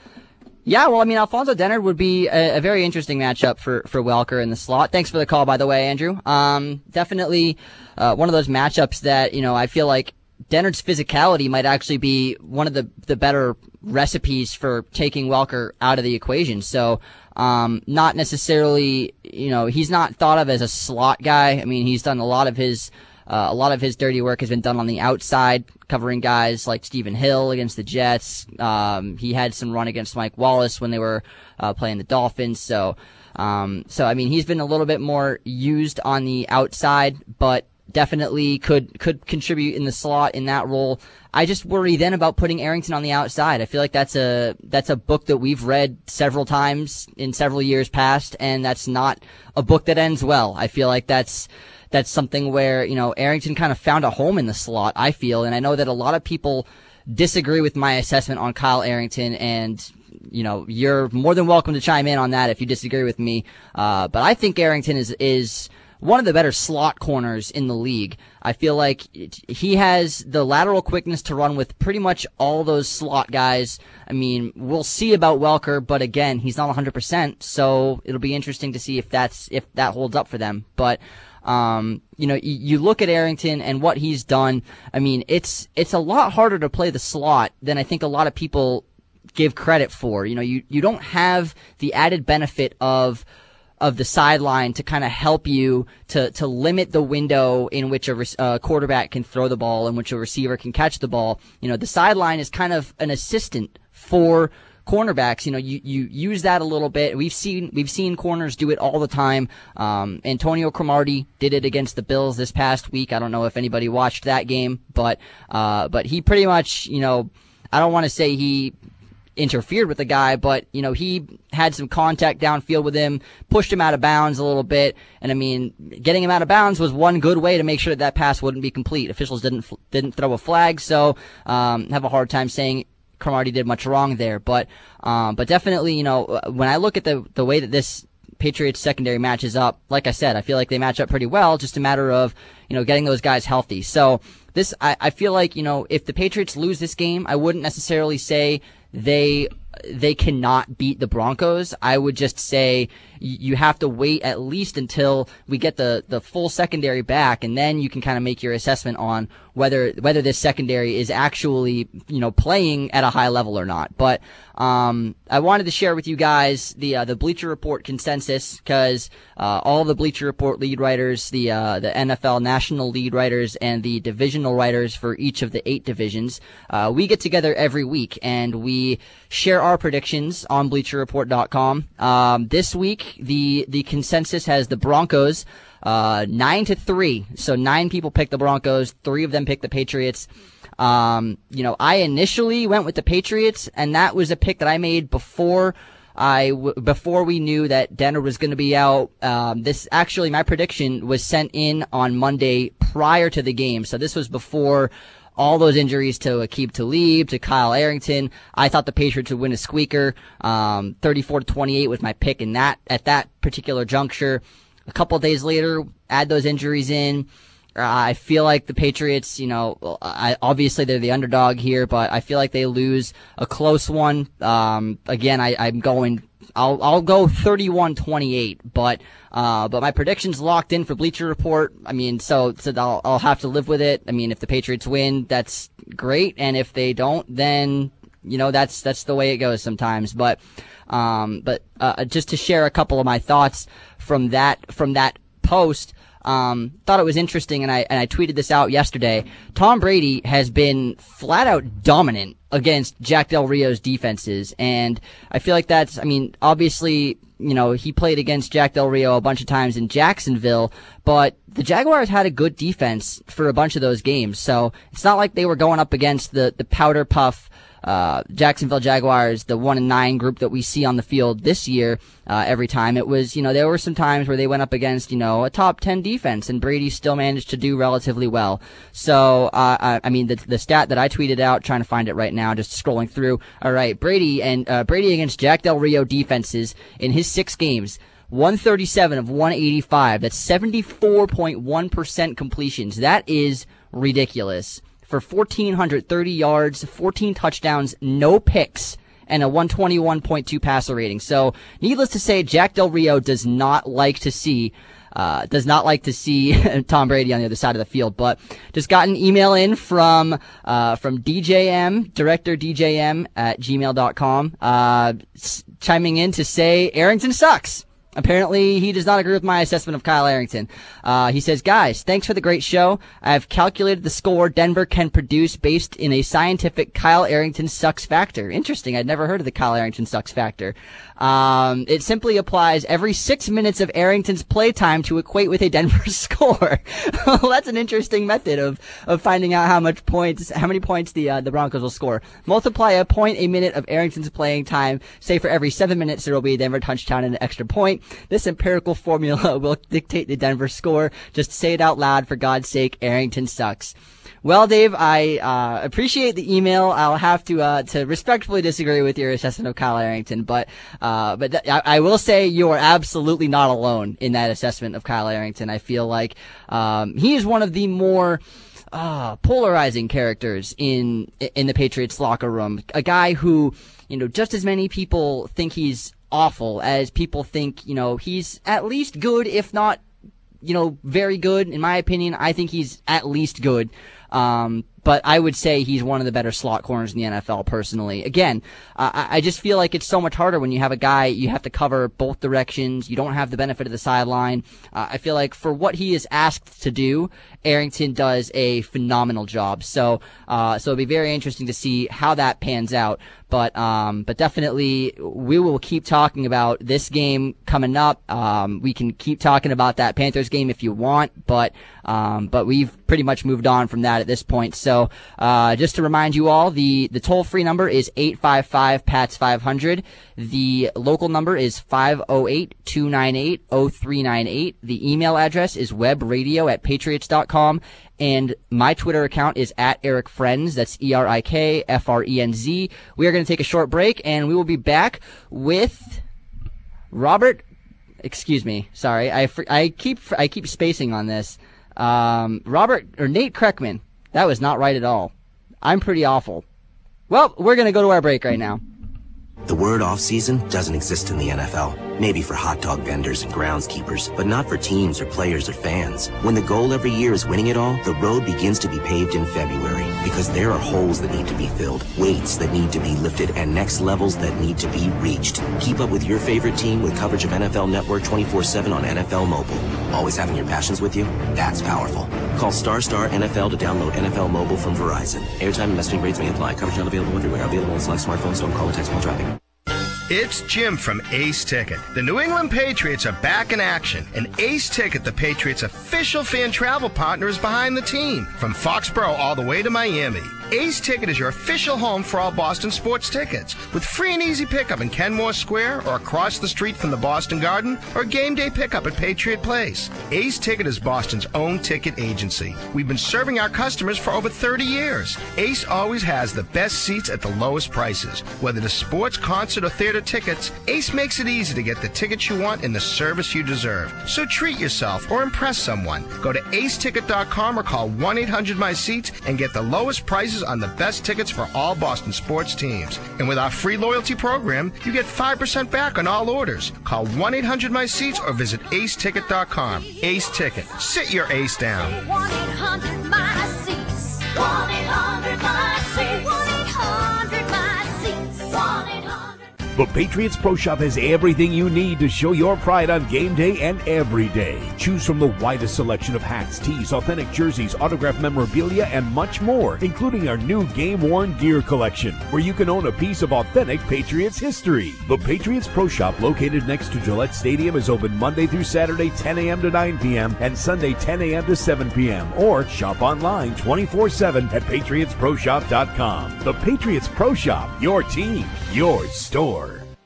Yeah, well, I mean, Alfonso Dennard would be a, a very interesting matchup for, for Welker in the slot. Thanks for the call, by the way, Andrew. Um, definitely uh, one of those matchups that, you know, I feel like Dennard's physicality might actually be one of the, the better recipes for taking Welker out of the equation. So, um, not necessarily, you know, he's not thought of as a slot guy. I mean, he's done a lot of his, uh, a lot of his dirty work has been done on the outside, covering guys like Stephen Hill against the Jets. Um, he had some run against Mike Wallace when they were, uh, playing the Dolphins. So, um, so, I mean, he's been a little bit more used on the outside, but definitely could could contribute in the slot in that role. I just worry then about putting Arrington on the outside. I feel like that's a that's a book that we've read several times in several years past, and that's not a book that ends well. I feel like that's that's something where, you know, Arrington kind of found a home in the slot, I feel, and I know that a lot of people disagree with my assessment on Kyle Arrington, and you know, you're more than welcome to chime in on that if you disagree with me. Uh, but I think Arrington is is one of the better slot corners in the league. I feel like it, he has the lateral quickness to run with pretty much all those slot guys. I mean, we'll see about Welker, but again, he's not one hundred percent, so it'll be interesting to see if that's if that holds up for them. But um, you know, you, you look at Arrington and what he's done. I mean, it's it's a lot harder to play the slot than I think a lot of people give credit for. You know, you you don't have the added benefit of of the sideline to kind of help you to, to limit the window in which a uh, quarterback can throw the ball and which a receiver can catch the ball. You know, the sideline is kind of an assistant for cornerbacks. You know, you, you use that a little bit. We've seen, we've seen corners do it all the time. Um, Antonio Cromartie did it against the Bills this past week. I don't know if anybody watched that game, but, uh, but he pretty much, you know, I don't want to say he interfered with the guy, but, you know, he had some contact downfield with him, pushed him out of bounds a little bit, and I mean, getting him out of bounds was one good way to make sure that that pass wouldn't be complete. Officials didn't didn't throw a flag, so um, have a hard time saying Cromartie did much wrong there, but um, but definitely, you know, when I look at the the way that this Patriots secondary matches up, like I said, I feel like they match up pretty well, just a matter of, you know, getting those guys healthy. So this, I, I feel like, you know, if the Patriots lose this game, I wouldn't necessarily say they they cannot beat the Broncos. I would just say you have to wait at least until we get the, the full secondary back, and then you can kind of make your assessment on whether whether this secondary is actually, you know, playing at a high level or not. But um, I wanted to share with you guys the uh, the Bleacher Report consensus, because uh, all the Bleacher Report lead writers, the uh, the N F L national lead writers, and the divisional writers for each of the eight divisions, uh, we get together every week and we share our predictions on Bleacher Report dot com. Um, this week, the the consensus has the Broncos uh, nine to three. So nine people picked the Broncos, three of them picked the Patriots. Um, you know, I initially went with the Patriots, and that was a pick that I made before I w- before we knew that Dennard was going to be out. Um, this actually, my prediction was sent in on Monday prior to the game, so this was before all those injuries to Aqib Talib, to Kyle Arrington. I thought the Patriots would win a squeaker. Um, thirty-four to twenty-eight was my pick in that at that particular juncture. A couple of days later, add those injuries in. Uh, I feel like the Patriots, you know, I, obviously they're the underdog here, but I feel like they lose a close one. Um, again, I, I'm going, I'll, I'll go thirty-one twenty-eight, but, uh, but my prediction's locked in for Bleacher Report. I mean, so, so I'll, I'll have to live with it. I mean, if the Patriots win, that's great. And if they don't, then, you know, that's, that's the way it goes sometimes. But, um, but, uh, just to share a couple of my thoughts from that, from that post, Um, thought it was interesting, and I and I tweeted this out yesterday. Tom Brady has been flat out dominant against Jack Del Rio's defenses, and I feel like that's, I mean, obviously, you know, he played against Jack Del Rio a bunch of times in Jacksonville, but the Jaguars had a good defense for a bunch of those games, so it's not like they were going up against the, the powder puff Uh, Jacksonville Jaguars, the one and nine group that we see on the field this year, uh, every time. It was, you know, there were some times where they went up against, you know, a top ten defense, and Brady still managed to do relatively well. So, uh, I, I mean, the, the stat that I tweeted out, trying to find it right now, just scrolling through. All right, Brady and, uh, Brady against Jack Del Rio defenses in his six games. one thirty-seven of one eighty-five. That's seventy-four point one percent completions. That is ridiculous. For one thousand four hundred thirty yards, fourteen touchdowns, no picks, and a one twenty-one point two passer rating. So, needless to say, Jack Del Rio does not like to see Uh, does not like to see Tom Brady on the other side of the field, but just got an email in from, uh, from D J M, director D J M at gmail dot com, uh, s- chiming in to say Arrington sucks. Apparently, he does not agree with my assessment of Kyle Arrington. Uh, he says, guys, thanks for the great show. I've calculated the score Denver can produce based in a scientific Kyle Arrington sucks factor. Interesting. I'd never heard of the Kyle Arrington sucks factor. Um, it simply applies every six minutes of Arrington's playtime to equate with a Denver score. Well, that's an interesting method of, of finding out how much points, how many points the, uh, the Broncos will score. Multiply a point a minute of Arrington's playing time. Say for every seven minutes there will be a Denver touchdown and an extra point. This empirical formula will dictate the Denver score. Just say it out loud, for God's sake. Arrington sucks. Well, Dave, I uh, appreciate the email. I'll have to uh, to respectfully disagree with your assessment of Kyle Arrington, but uh, but th- I, I will say you are absolutely not alone in that assessment of Kyle Arrington. I feel like um, he is one of the more uh, polarizing characters in in the Patriots locker room. A guy who, you know, just as many people think he's awful as people think, you know, he's at least good, if not, you know, very good. In my opinion, I think he's at least good. Um, but I would say he's one of the better slot corners in the N F L, personally. Again, uh, I, I just feel like it's so much harder when you have a guy, you have to cover both directions. You don't have the benefit of the sideline. Uh, I feel like for what he is asked to do, Arrington does a phenomenal job. So, uh, so it'll be very interesting to see how that pans out. But, um, but definitely we will keep talking about this game coming up. Um, we can keep talking about that Panthers game if you want, but, um, but we've pretty much moved on from that at this point. So, uh, just to remind you all, the, the toll free number is eight five five P A T S five hundred. The local number is five oh eight, two nine eight, oh three nine eight. The email address is webradio at patriots dot com. And my Twitter account is at Eric Friends. That's E R I K F R E N Z. We are going to take a short break, and we will be back with Robert. Excuse me. Sorry. I, I keep, I keep spacing on this. Um, Robert, or Nate Kreckman. That was not right at all. I'm pretty awful. Well, we're going to go to our break right now. The word off-season doesn't exist in the N F L. Maybe for hot dog vendors and groundskeepers, but not for teams or players or fans. When the goal every year is winning it all, the road begins to be paved in February. Because there are holes that need to be filled, weights that need to be lifted, and next levels that need to be reached. Keep up with your favorite team with coverage of N F L Network twenty-four seven on N F L Mobile. Always having your passions with you? That's powerful. Call Star Star N F L to download N F L Mobile from Verizon. Airtime and messaging rates may apply. Coverage not available everywhere. Available on select smartphones. Don't call or text while driving. It's Jim from Ace Ticket. The New England Patriots are back in action, and Ace Ticket, the Patriots' official fan travel partner, is behind the team. From Foxborough all the way to Miami, Ace Ticket is your official home for all Boston sports tickets. With free and easy pickup in Kenmore Square or across the street from the Boston Garden, or game day pickup at Patriot Place. Ace Ticket is Boston's own ticket agency. We've been serving our customers for over thirty years. Ace always has the best seats at the lowest prices. Whether it's sports, concert, or theater tickets, Ace makes it easy to get the tickets you want and the service you deserve. So treat yourself or impress someone. Go to ace ticket dot com or call one eight hundred my seats and get the lowest prices on the best tickets for all Boston sports teams. And with our free loyalty program, you get five percent back on all orders. Call one eight hundred my seats or visit ace ticket dot com. Ace Ticket. Sit your ace down. one eight hundred my seats. one eight hundred my seats. one eight hundred my seats. one eight hundred. The Patriots Pro Shop has everything you need to show your pride on game day and every day. Choose from the widest selection of hats, tees, authentic jerseys, autographed memorabilia, and much more, including our new game-worn gear collection, where you can own a piece of authentic Patriots history. The Patriots Pro Shop, located next to Gillette Stadium, is open Monday through Saturday ten a.m. to nine p.m. and Sunday ten a.m. to seven p.m. Or shop online twenty-four seven at patriots pro shop dot com. The Patriots Pro Shop, your team, your store.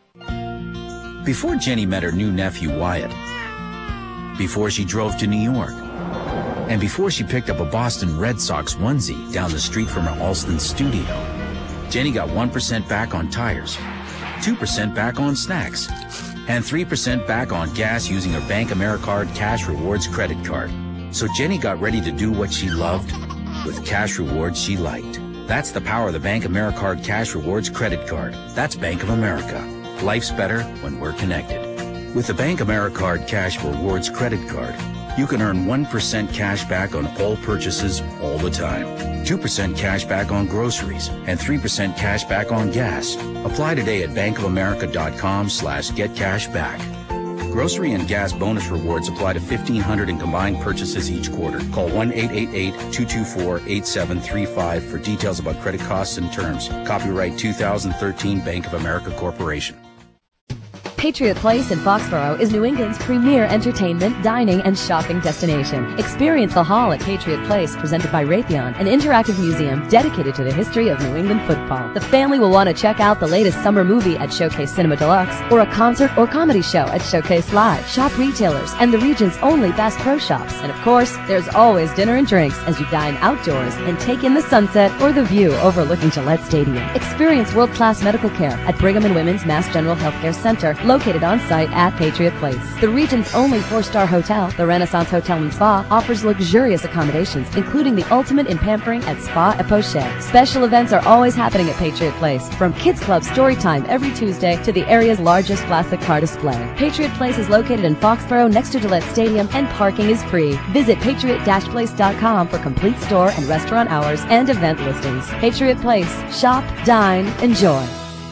Before Jenny met her new nephew Wyatt, before she drove to New York, and before she picked up a Boston Red Sox onesie down the street from her Alston studio, Jenny got one percent back on tires, two percent back on snacks, and three percent back on gas using her Bank AmeriCard Cash Rewards credit card. So Jenny got ready to do what she loved with cash rewards she liked. That's the power of the Bank AmeriCard Cash Rewards credit card. That's Bank of America. Life's better when we're connected. With the Bank AmeriCard Cash Rewards credit card, you can earn one percent cash back on all purchases all the time, two percent cash back on groceries, and three percent cash back on gas. Apply today at bankofamerica.com slash get cash back. Grocery and gas bonus rewards apply to fifteen hundred in combined purchases each quarter. Call one eight eight eight, two two four, eight seven three five for details about credit costs and terms. Copyright two thousand thirteen Bank of America Corporation. Patriot Place in Foxborough is New England's premier entertainment, dining, and shopping destination. Experience the Hall at Patriot Place, presented by Raytheon, an interactive museum dedicated to the history of New England football. The family will want to check out the latest summer movie at Showcase Cinema Deluxe, or a concert or comedy show at Showcase Live. Shop retailers and the region's only Bass Pro Shops. And of course, there's always dinner and drinks as you dine outdoors and take in the sunset or the view overlooking Gillette Stadium. Experience world-class medical care at Brigham and Women's Mass General Healthcare Center, located on site at Patriot Place. The region's only four-star hotel, the Renaissance Hotel and Spa, offers luxurious accommodations, including the ultimate in pampering at Spa et Poche. Special events are always happening at Patriot Place, from Kids Club Story Time every Tuesday to the area's largest classic car display. Patriot Place is located in Foxborough next to Gillette Stadium, and parking is free. Visit patriot dash place dot com for complete store and restaurant hours and event listings. Patriot Place. Shop, dine, enjoy.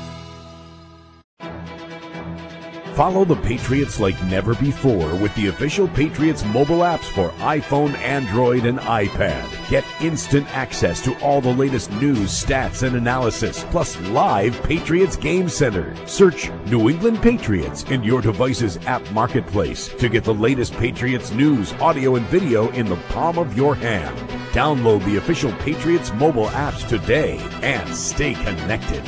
Follow the Patriots like never before with the official Patriots mobile apps for iPhone, Android, and iPad. Get instant access to all the latest news, stats, and analysis, plus live Patriots Game Center. Search New England Patriots in your device's app marketplace to get the latest Patriots news, audio, and video in the palm of your hand. Download the official Patriots mobile apps today and stay connected.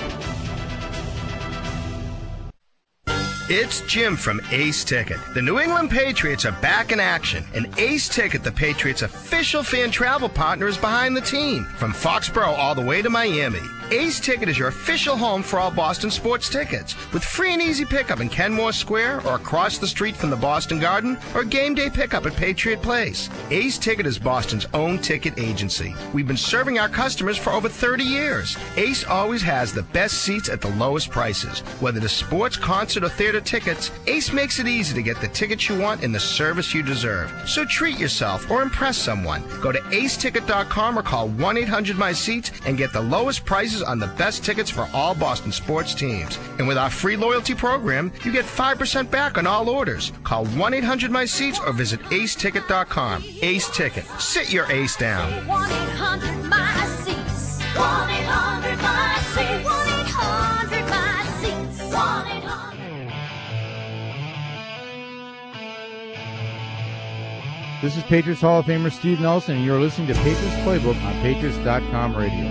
It's Jim from Ace Ticket. The New England Patriots are back in action, and Ace Ticket, the Patriots' official fan travel partner, is behind the team. From Foxborough all the way to Miami, Ace Ticket is your official home for all Boston sports tickets, with free and easy pickup in Kenmore Square or across the street from the Boston Garden, or game day pickup at Patriot Place. Ace Ticket is Boston's own ticket agency. We've been serving our customers for over thirty years. Ace always has the best seats at the lowest prices. Whether it's sports, concert, or theater tickets, Ace makes it easy to get the tickets you want and the service you deserve. So treat yourself or impress someone. Go to ace ticket dot com or call one eight hundred my seats and get the lowest prices on the best tickets for all Boston sports teams. And with our free loyalty program, you get five percent back on all orders. Call one eight hundred my seats or visit ace ticket dot com. Ace Ticket. Sit your ace down. one eight hundred my seats. one eight hundred my seats. one eight hundred my seats. one eight hundred. This is Patriots Hall of Famer Steve Nelson, and you're listening to Patriots Playbook on Patriots dot com radio.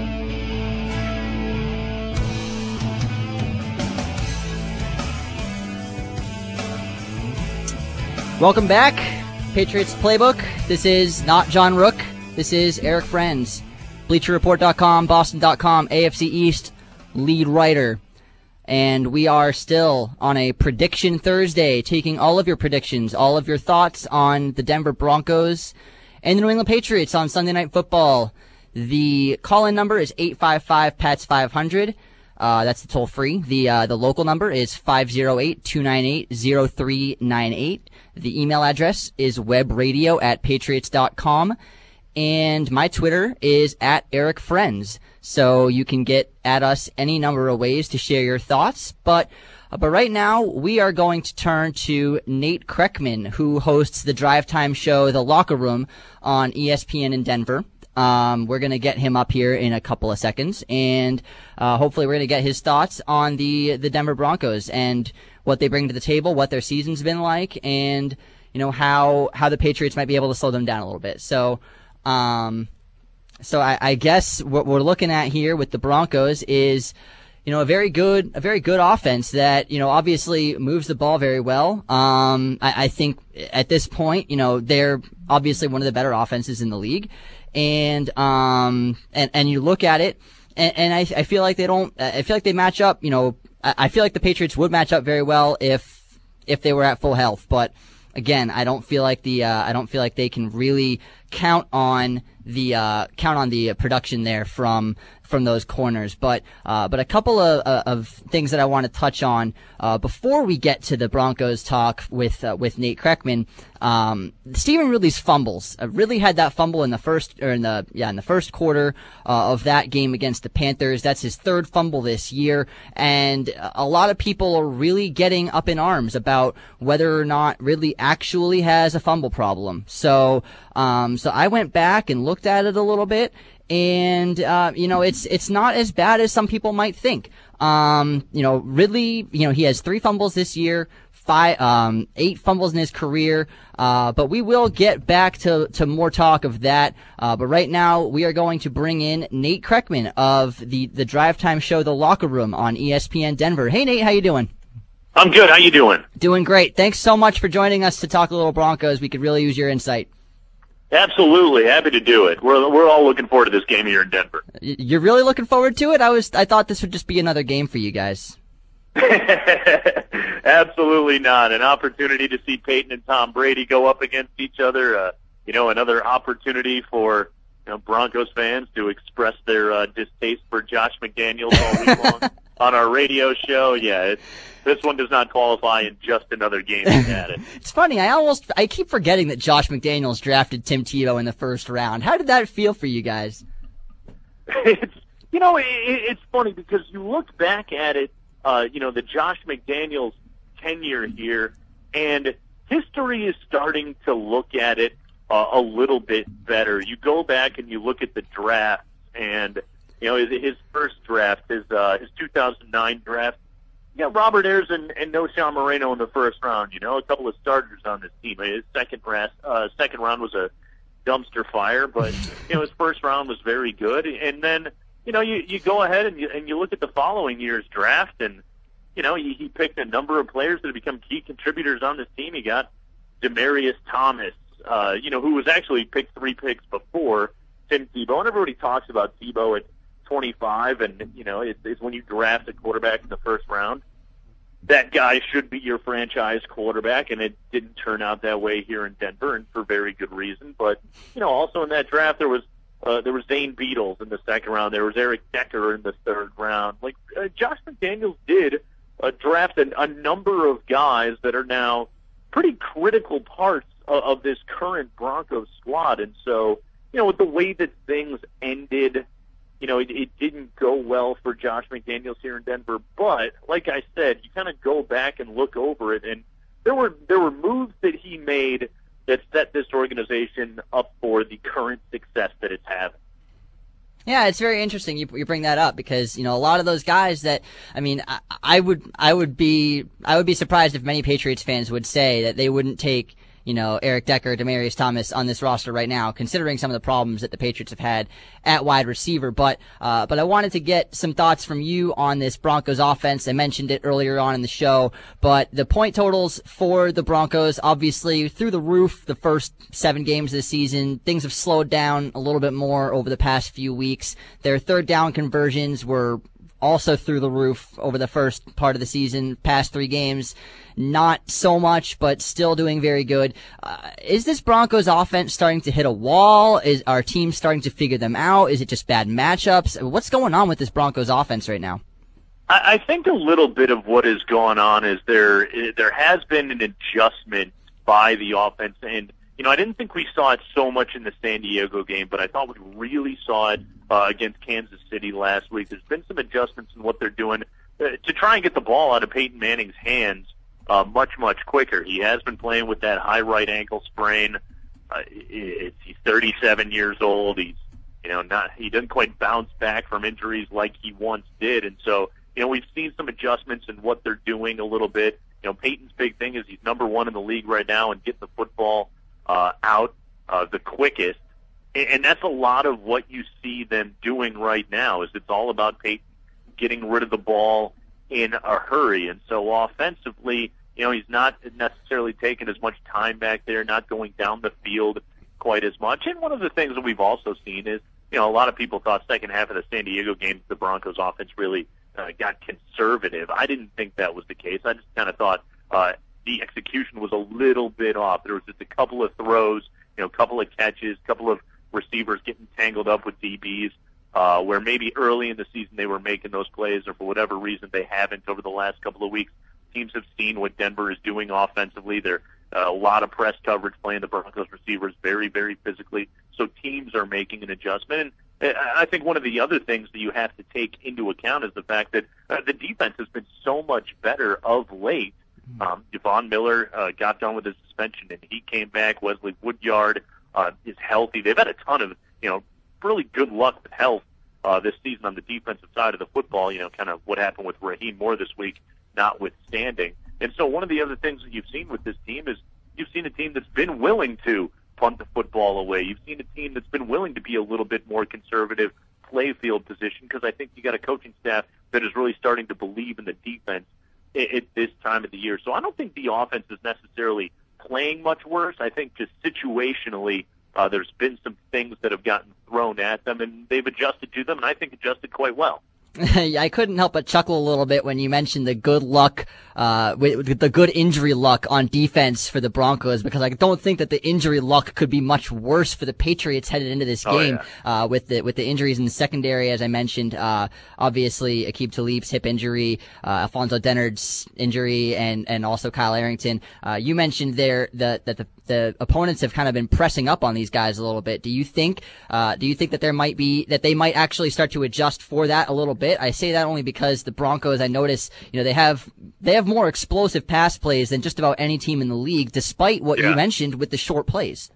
Welcome back, Patriots Playbook. This is not John Rook. This is Eric Friends, Bleacher Report dot com, Boston dot com, A F C East lead writer. And we are still on a Prediction Thursday, taking all of your predictions, all of your thoughts on the Denver Broncos and the New England Patriots on Sunday Night Football. The call-in number is eight five five, P A T S five hundred. Uh, that's the toll-free. The uh, the local number is five oh eight, two nine eight, oh three nine eight. The email address is webradio at patriots dot com. And my Twitter is at Eric Friends. So you can get at us any number of ways to share your thoughts. But uh, but right now, we are going to turn to Nate Kreckman, who hosts the drive time show The Locker Room on E S P N in Denver. Um, we're going to get him up here in a couple of seconds, and uh, hopefully we're going to get his thoughts on the, the Denver Broncos and what they bring to the table, what their season's been like, and, you know, how, how the Patriots might be able to slow them down a little bit. So, um, so I, I guess what we're looking at here with the Broncos is, you know, a very good, a very good offense that, you know, obviously moves the ball very well. Um, I, I think at this point, you know, they're obviously one of the better offenses in the league. And, um, and, and you look at it, and, and I, I feel like they don't, I feel like they match up, you know, I, I feel like the Patriots would match up very well if, if they were at full health. But again, I don't feel like the uh, I don't feel like they can really count on the uh, count on the production there from from those corners. But uh, but a couple of, uh, of things that I want to touch on uh, before we get to the Broncos talk with uh, with Nate Kreckman. Um, Stephen Ridley's fumbles uh, really had that fumble in the first or in the yeah in the first quarter uh, of that game against the Panthers. That's his third fumble this year, and a lot of people are really getting up in arms about whether or not Ridley actually has a fumble problem. So um, so I went back and looked at it a little bit. And, uh, you know, it's, it's not as bad as some people might think. Um, you know, Ridley, you know, he has three fumbles this year, five, um, eight fumbles in his career. Uh, but we will get back to, to more talk of that. Uh, but right now we are going to bring in Nate Kreckman of the, the Drive Time show, The Locker Room on E S P N Denver. Hey, Nate, how you doing? I'm good. How you doing? Doing great. Thanks so much for joining us to talk a little Broncos. We could really use your insight. Absolutely, happy to do it. We're we're all looking forward to this game here in Denver. You're really looking forward to it? I was I thought this would just be another game for you guys. Absolutely not. An opportunity to see Peyton and Tom Brady go up against each other. Uh, you know, another opportunity for you know Broncos fans to express their uh, distaste for Josh McDaniels all week long on our radio show. Yeah, it's, this one does not qualify in just another game at it. It's funny. I almost I keep forgetting that Josh McDaniels drafted Tim Tebow in the first round. How did that feel for you guys? It's you know it, it's funny because you look back at it. Uh, you know the Josh McDaniels tenure here, and history is starting to look at it uh, a little bit better. You go back and you look at the draft, and you know his, his first draft, his uh, his two thousand nine draft. You got Robert Ayers and, and Noshawn Moreno in the first round. You know, a couple of starters on this team. His second round, uh, second round was a dumpster fire, but you know his first round was very good. And then you know you, you go ahead and you and you look at the following year's draft, and you know he, he picked a number of players that have become key contributors on this team. He got Demaryius Thomas, uh, you know, who was actually picked three picks before Tim Tebow. And everybody talks about Tebow at twenty-five, and you know it's, it's when you draft a quarterback in the first round, that guy should be your franchise quarterback, and it didn't turn out that way here in Denver, and for very good reason. But you know, also in that draft there was uh, there was Zane Beadles in the second round, there was Eric Decker in the third round. Like uh, Josh McDaniels did uh, draft a, a number of guys that are now pretty critical parts of, of this current Broncos squad, and so you know with the way that things ended. You know, it, it didn't go well for Josh McDaniels here in Denver, but like I said, you kind of go back and look over it, and there were there were moves that he made that set this organization up for the current success that it's having. Yeah, it's very interesting you you bring that up because you know a lot of those guys that I mean I, I would I would be I would be surprised if many Patriots fans would say that they wouldn't take. You know, Eric Decker, Demaryius Thomas on this roster right now, considering some of the problems that the Patriots have had at wide receiver. But, uh, but I wanted to get some thoughts from you on this Broncos offense. I mentioned it earlier on in the show, but the point totals for the Broncos, obviously through the roof the first seven games of the season. Things have slowed down a little bit more over the past few weeks. Their third down conversions were also through the roof over the first part of the season, past three games. Not so much, but still doing very good. Uh, is this Broncos offense starting to hit a wall? Is our team starting to figure them out? Is it just bad matchups? What's going on with this Broncos offense right now? I, I think a little bit of what is going on is there there has been an adjustment by the offense. And, you know, I didn't think we saw it so much in the San Diego game, but I thought we really saw it uh, against Kansas City last week. There's been some adjustments in what they're doing uh, to try and get the ball out of Peyton Manning's hands. Uh, much, much quicker. He has been playing with that high right ankle sprain. Uh, it's, he's thirty-seven years old. He's, you know, not, he doesn't quite bounce back from injuries like he once did. And so, you know, we've seen some adjustments in what they're doing a little bit. You know, Peyton's big thing is he's number one in the league right now and getting the football, uh, out, uh, the quickest. And, and that's a lot of what you see them doing right now is it's all about Peyton getting rid of the ball in a hurry. And so offensively, you know, he's not necessarily taking as much time back there, not going down the field quite as much. And one of the things that we've also seen is, you know, a lot of people thought second half of the San Diego game, the Broncos offense really uh, got conservative. I didn't think that was the case. I just kind of thought uh, the execution was a little bit off. There was just a couple of throws, you know, a couple of catches, a couple of receivers getting tangled up with D Bs, uh, where maybe early in the season they were making those plays, or for whatever reason they haven't over the last couple of weeks. Teams have seen what Denver is doing offensively. They're uh, a lot of press coverage playing the Broncos receivers very, very physically. So teams are making an adjustment. And I think one of the other things that you have to take into account is the fact that uh, the defense has been so much better of late. Um, Devon Miller uh, got done with his suspension, and he came back. Wesley Woodyard uh, is healthy. They've had a ton of, you know, really good luck with health uh, this season on the defensive side of the football. You know, kind of what happened with Raheem Moore this week, notwithstanding. And so one of the other things that you've seen with this team is you've seen a team that's been willing to punt the football away. You've seen a team that's been willing to be a little bit more conservative, play field position, because I think you got a coaching staff that is really starting to believe in the defense at, at this time of the year. So I don't think the offense is necessarily playing much worse. I think just situationally, uh, there's been some things that have gotten thrown at them, and they've adjusted to them, and I think adjusted quite well. I couldn't help but chuckle a little bit when you mentioned the good luck, uh, with the good injury luck on defense for the Broncos, because I don't think that the injury luck could be much worse for the Patriots headed into this game, oh, yeah. uh, with the, with the injuries in the secondary, as I mentioned, uh, obviously Aqib Talib's hip injury, uh, Alfonso Dennard's injury, and, and also Kyle Arrington. Uh, you mentioned there that, that the, the opponents have kind of been pressing up on these guys a little bit. Do you think, uh, do you think that there might be, that they might actually start to adjust for that a little bit? I say that only because the Broncos, I notice, you know, they have they have more explosive pass plays than just about any team in the league, despite what yeah. you mentioned with the short plays.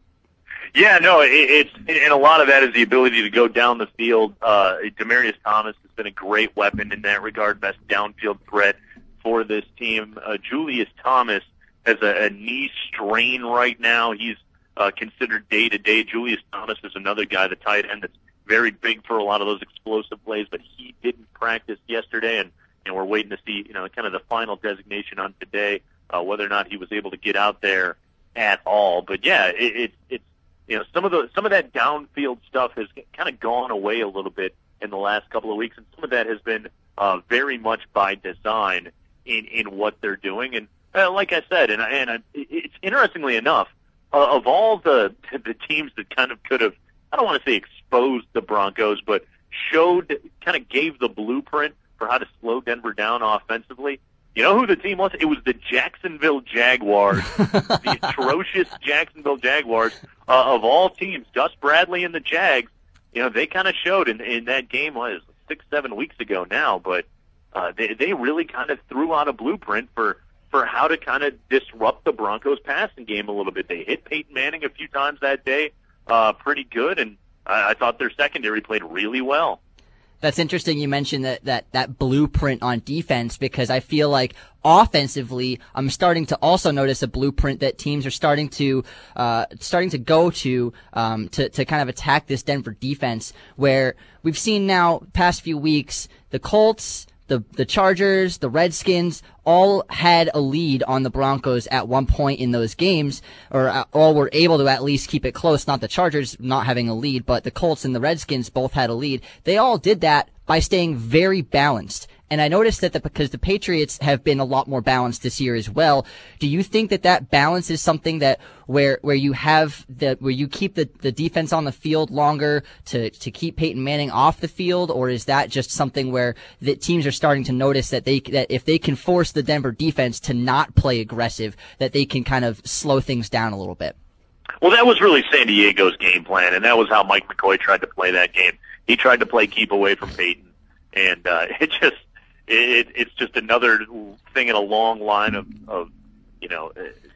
Yeah, no, it, it's and a lot of that is the ability to go down the field. Uh, Demaryius Thomas has been a great weapon in that regard, best downfield threat for this team. Uh, Julius Thomas has a, a knee strain right now. He's uh, considered day to day. Julius Thomas is another guy, the tight end, that's very big for a lot of those explosive plays, but he didn't practice yesterday, and, and we're waiting to see, you know, kind of the final designation on today, uh, whether or not he was able to get out there at all. But yeah, it, it, it's, you know, some of the, some of that downfield stuff has kind of gone away a little bit in the last couple of weeks, and some of that has been, uh, very much by design in, in what they're doing. And, uh, like I said, and, and I, it's interestingly enough, uh, of all the, the teams that kind of could have, I don't want to say exposed the Broncos, but showed, kind of gave the blueprint for how to slow Denver down offensively. You know who the team was? It was the Jacksonville Jaguars, the atrocious Jacksonville Jaguars uh, of all teams. Gus Bradley and the Jags, you know, they kind of showed in, in that game, what, it was six, seven weeks ago now, but uh, they, they really kind of threw out a blueprint for, for how to kind of disrupt the Broncos passing game a little bit. They hit Peyton Manning a few times that day. Uh, pretty good, and I, I thought their secondary played really well. That's interesting you mentioned that, that, that blueprint on defense, because I feel like offensively, I'm starting to also notice a blueprint that teams are starting to, uh, starting to go to, um, to, to kind of attack this Denver defense, where we've seen now past few weeks, the Colts, The, the Chargers, the Redskins, all had a lead on the Broncos at one point in those games, or all were able to at least keep it close. Not the Chargers not having a lead, but the Colts and the Redskins both had a lead. They all did that by staying very balanced. And I noticed that the, because the Patriots have been a lot more balanced this year as well. Do you think that that balance is something that where where you have the where you keep the, the defense on the field longer to to keep Peyton Manning off the field, or is that just something where the teams are starting to notice that they that if they can force the Denver defense to not play aggressive, that they can kind of slow things down a little bit? Well, that was really San Diego's game plan, and that was how Mike McCoy tried to play that game. He tried to play keep away from Peyton, and uh, it just. It, it's just another thing in a long line of, of you know,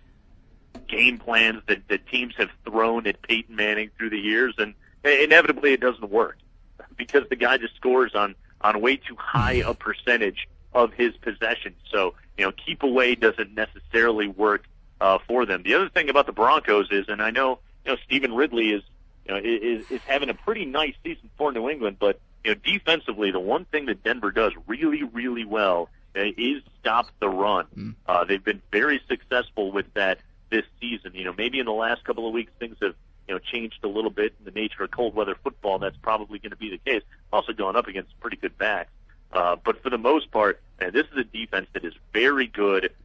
uh, game plans that, that teams have thrown at Peyton Manning through the years, and inevitably it doesn't work because the guy just scores on, on way too high a percentage of his possessions. So, you know, keep away doesn't necessarily work uh, for them. The other thing about the Broncos is, and I know, you know, Stephen Ridley is, you know, is, is having a pretty nice season for New England, but you know, defensively, the one thing that Denver does really, really well uh, is stop the run. Mm. Uh, they've been very successful with that this season. You know, maybe in the last couple of weeks things have, you know, changed a little bit in the nature of cold weather football. That's probably going to be the case. Also going up against pretty good backs. Uh, but for the most part, uh, this is a defense that is very good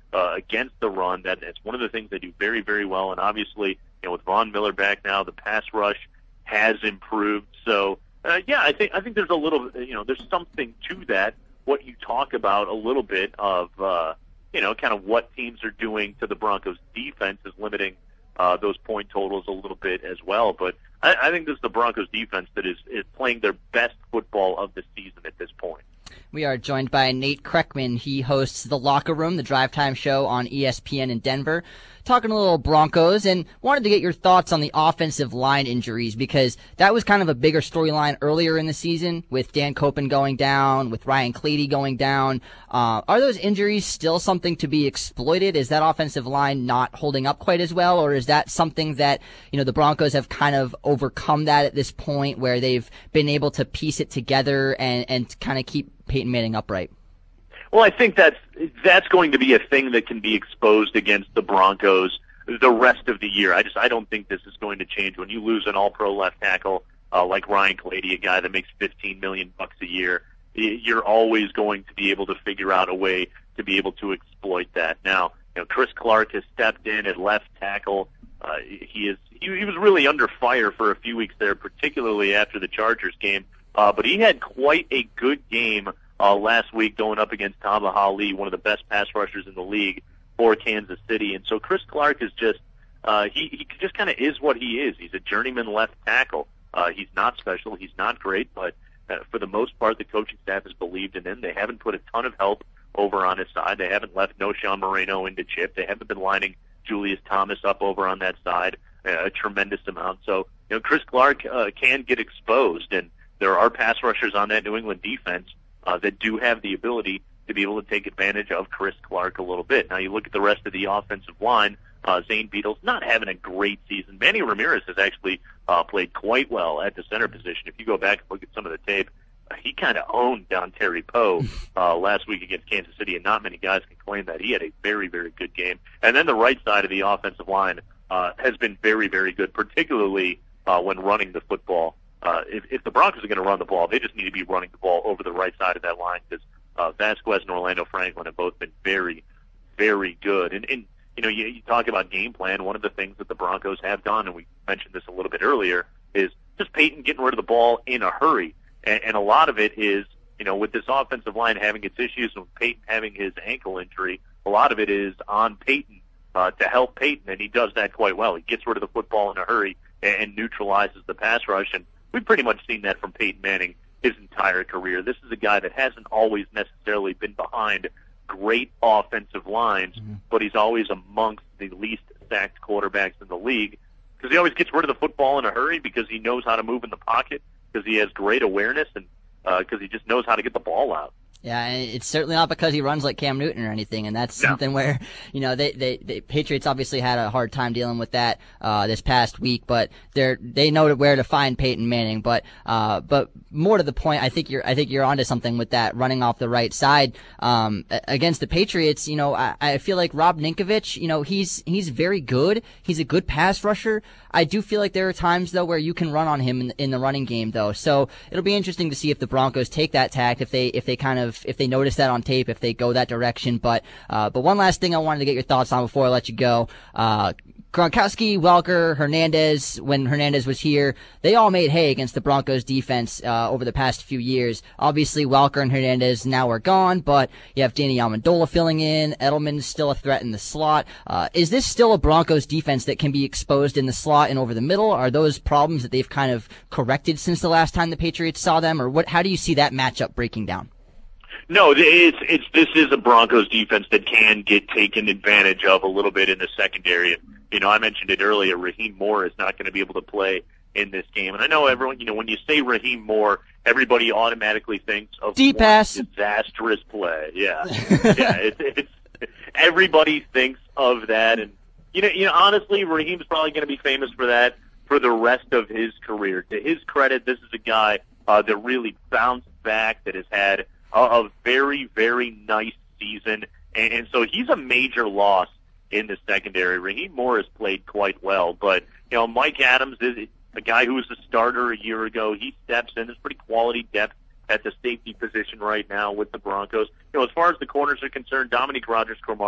uh, against the run. That that's one of the things they do very, very well. And obviously, you know, with Von Miller back now, the pass rush has improved. So, uh, yeah, I think I think there's a little, you know, there's something to that. What you talk about a little bit of, uh, you know, kind of what teams are doing to the Broncos defense is limiting uh, those point totals a little bit as well. But I, I think this is the Broncos defense that is, is playing their best football of the season at this point. We are joined by Nate Kreckman. He hosts The Locker Room, the drive time show on E S P N in Denver. Talking a little Broncos, and wanted to get your thoughts on the offensive line injuries, because that was kind of a bigger storyline earlier in the season with Dan Copen going down, with Ryan Clady going down. Uh, are those injuries still something to be exploited? Is that offensive line not holding up quite as well, or is that something that, you know, the Broncos have kind of overcome that at this point where they've been able to piece it together and, and kind of keep Peyton Manning upright? Well, I think that's that's going to be a thing that can be exposed against the Broncos the rest of the year. I just I don't think this is going to change. When you lose an All-Pro left tackle uh, like Ryan Clady, a guy that makes fifteen million bucks a year, you're always going to be able to figure out a way to be able to exploit that. Now, you know, Chris Clark has stepped in at left tackle. Uh, he is he, he was really under fire for a few weeks there, particularly after the Chargers game. Uh, but he had quite a good game uh, last week going up against Tamba Hali, one of the best pass rushers in the league for Kansas City. And so Chris Clark is just, uh, he, he just kind of is what he is. He's a journeyman left tackle. Uh, he's not special. He's not great, but uh, for the most part, the coaching staff has believed in him. They haven't put a ton of help over on his side. They haven't left Noshawn Moreno into chip. They haven't been lining Julius Thomas up over on that side uh, a tremendous amount. So, you know, Chris Clark uh, can get exposed, and there are pass rushers on that New England defense uh, that do have the ability to be able to take advantage of Chris Clark a little bit. Now, you look at the rest of the offensive line, uh, Zane Beadle's not having a great season. Manny Ramirez has actually uh, played quite well at the center position. If you go back and look at some of the tape, uh, he kind of owned Don Terry Poe uh, last week against Kansas City, and not many guys can claim that. He had a very, very good game. And then the right side of the offensive line uh, has been very, very good, particularly uh, when running the football. Uh, if, if the Broncos are going to run the ball, they just need to be running the ball over the right side of that line, because uh, Vasquez and Orlando Franklin have both been very, very good. And, and you know, you, you talk about game plan. One of the things that the Broncos have done, and we mentioned this a little bit earlier, is just Peyton getting rid of the ball in a hurry. And, and a lot of it is, you know, with this offensive line having its issues and with Peyton having his ankle injury, a lot of it is on Peyton uh, to help Peyton, and he does that quite well. He gets rid of the football in a hurry and, and neutralizes the pass rush. And we've pretty much seen that from Peyton Manning his entire career. This is a guy that hasn't always necessarily been behind great offensive lines, mm-hmm. but he's always amongst the least sacked quarterbacks in the league, because he always gets rid of the football in a hurry, because he knows how to move in the pocket, because he has great awareness, and because uh, he just knows how to get the ball out. Yeah, and it's certainly not because he runs like Cam Newton or anything, and that's no. something where, you know, they, they, the Patriots obviously had a hard time dealing with that, uh, this past week, but they're, they know where to find Peyton Manning, but, uh, but more to the point, I think you're, I think you're onto something with that running off the right side, um, against the Patriots. You know, I, I feel like Rob Ninkovich, you know, he's, he's very good. He's a good pass rusher. I do feel like there are times, though, where you can run on him in, in the running game, though. So it'll be interesting to see if the Broncos take that tack, if they, if they kind of, if they notice that on tape, if they go that direction. But, uh, but one last thing I wanted to get your thoughts on before I let you go. Uh, Gronkowski, Welker, Hernandez, when Hernandez was here, they all made hay against the Broncos defense, uh, over the past few years. Obviously, Welker and Hernandez now are gone, but you have Danny Amendola filling in. Edelman's still a threat in the slot. Uh, is this still a Broncos defense that can be exposed in the slot and over the middle? Are those problems that they've kind of corrected since the last time the Patriots saw them, or what, how do you see that matchup breaking down? No, it's it's this is a Broncos defense that can get taken advantage of a little bit in the secondary. And, you know, I mentioned it earlier, Raheem Moore is not going to be able to play in this game. And I know everyone, you know, when you say Raheem Moore, everybody automatically thinks of deep pass, disastrous play. Yeah, yeah, it's, it's everybody thinks of that. And you know, you know, honestly, Raheem's probably going to be famous for that for the rest of his career. To his credit, this is a guy uh, that really bounced back, that has had a, a very, very nice season, and, and so he's a major loss in the secondary. Raheem Moore has played quite well, but you know, Mike Adams is a guy who was a starter a year ago. He steps in. There's pretty quality depth at the safety position right now with the Broncos. You know, as far as the corners are concerned, Dominique Rodgers-Cromartie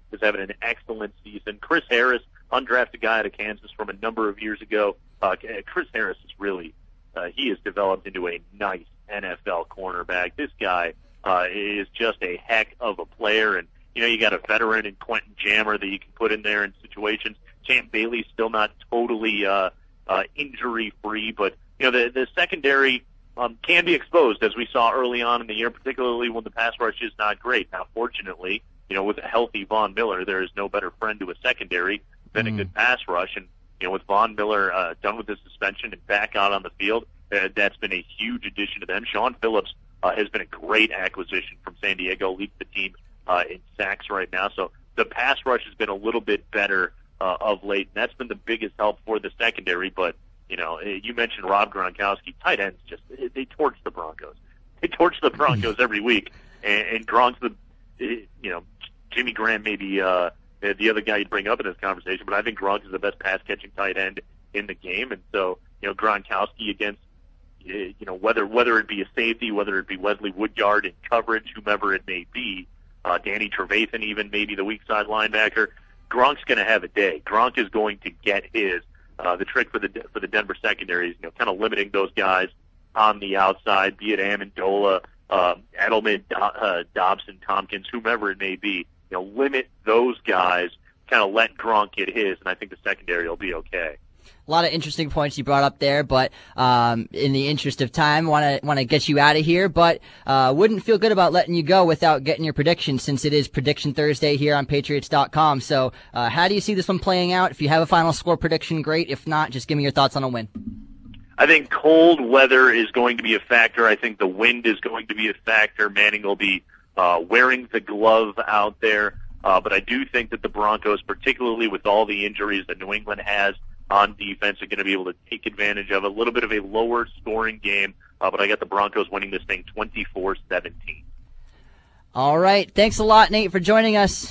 is having an excellent season. Chris Harris, undrafted guy out of Kansas from a number of years ago. Uh, Chris Harris is really, uh, he has developed into a nice N F L cornerback. This guy uh, is just a heck of a player. And, you know, you got a veteran in Quentin Jammer that you can put in there in situations. Champ Bailey's still not totally uh, uh, injury-free, but, you know, the, the secondary um, can be exposed, as we saw early on in the year, particularly when the pass rush is not great. Now, fortunately, you know, with a healthy Von Miller, there is no better friend to a secondary than mm. a good pass rush. And, you know, with Von Miller uh, done with his suspension and back out on the field, uh, that's been a huge addition to them. Sean Phillips uh, has been a great acquisition from San Diego, leads the team uh, in sacks right now. So the pass rush has been a little bit better uh, of late, and that's been the biggest help for the secondary. But, you know, you mentioned Rob Gronkowski. Tight ends just, they torch the Broncos. They torch the Broncos every week. And, and Gronk's the, you know, Jimmy Graham may be uh, the other guy you'd bring up in this conversation, but I think Gronk is the best pass-catching tight end in the game. And so, you know, Gronkowski against, you know, whether whether it be a safety, whether it be Wesley Woodyard in coverage, whomever it may be, uh, Danny Trevathan even, maybe the weak side linebacker, Gronk's going to have a day. Gronk is going to get his. Uh, the trick for the for the Denver secondary is, you know, kind of limiting those guys on the outside, be it Amendola, uh, Edelman, Do- uh, Dobson, Tompkins, whomever it may be. You know, limit those guys, kind of let Gronk get his, and I think the secondary will be okay. A lot of interesting points you brought up there, but um, in the interest of time, want to want to get you out of here, but uh, wouldn't feel good about letting you go without getting your prediction, since it is Prediction Thursday here on Patriots dot com. So uh, how do you see this one playing out? If you have a final score prediction, great. If not, just give me your thoughts on a win. I think cold weather is going to be a factor. I think the wind is going to be a factor. Manning will be uh, wearing the glove out there. Uh, but I do think that the Broncos, particularly with all the injuries that New England has on defense, are going to be able to take advantage of a little bit of a lower scoring game. Uh, but I got the Broncos winning this thing twenty-four seventeen. All right. Thanks a lot, Nate, for joining us.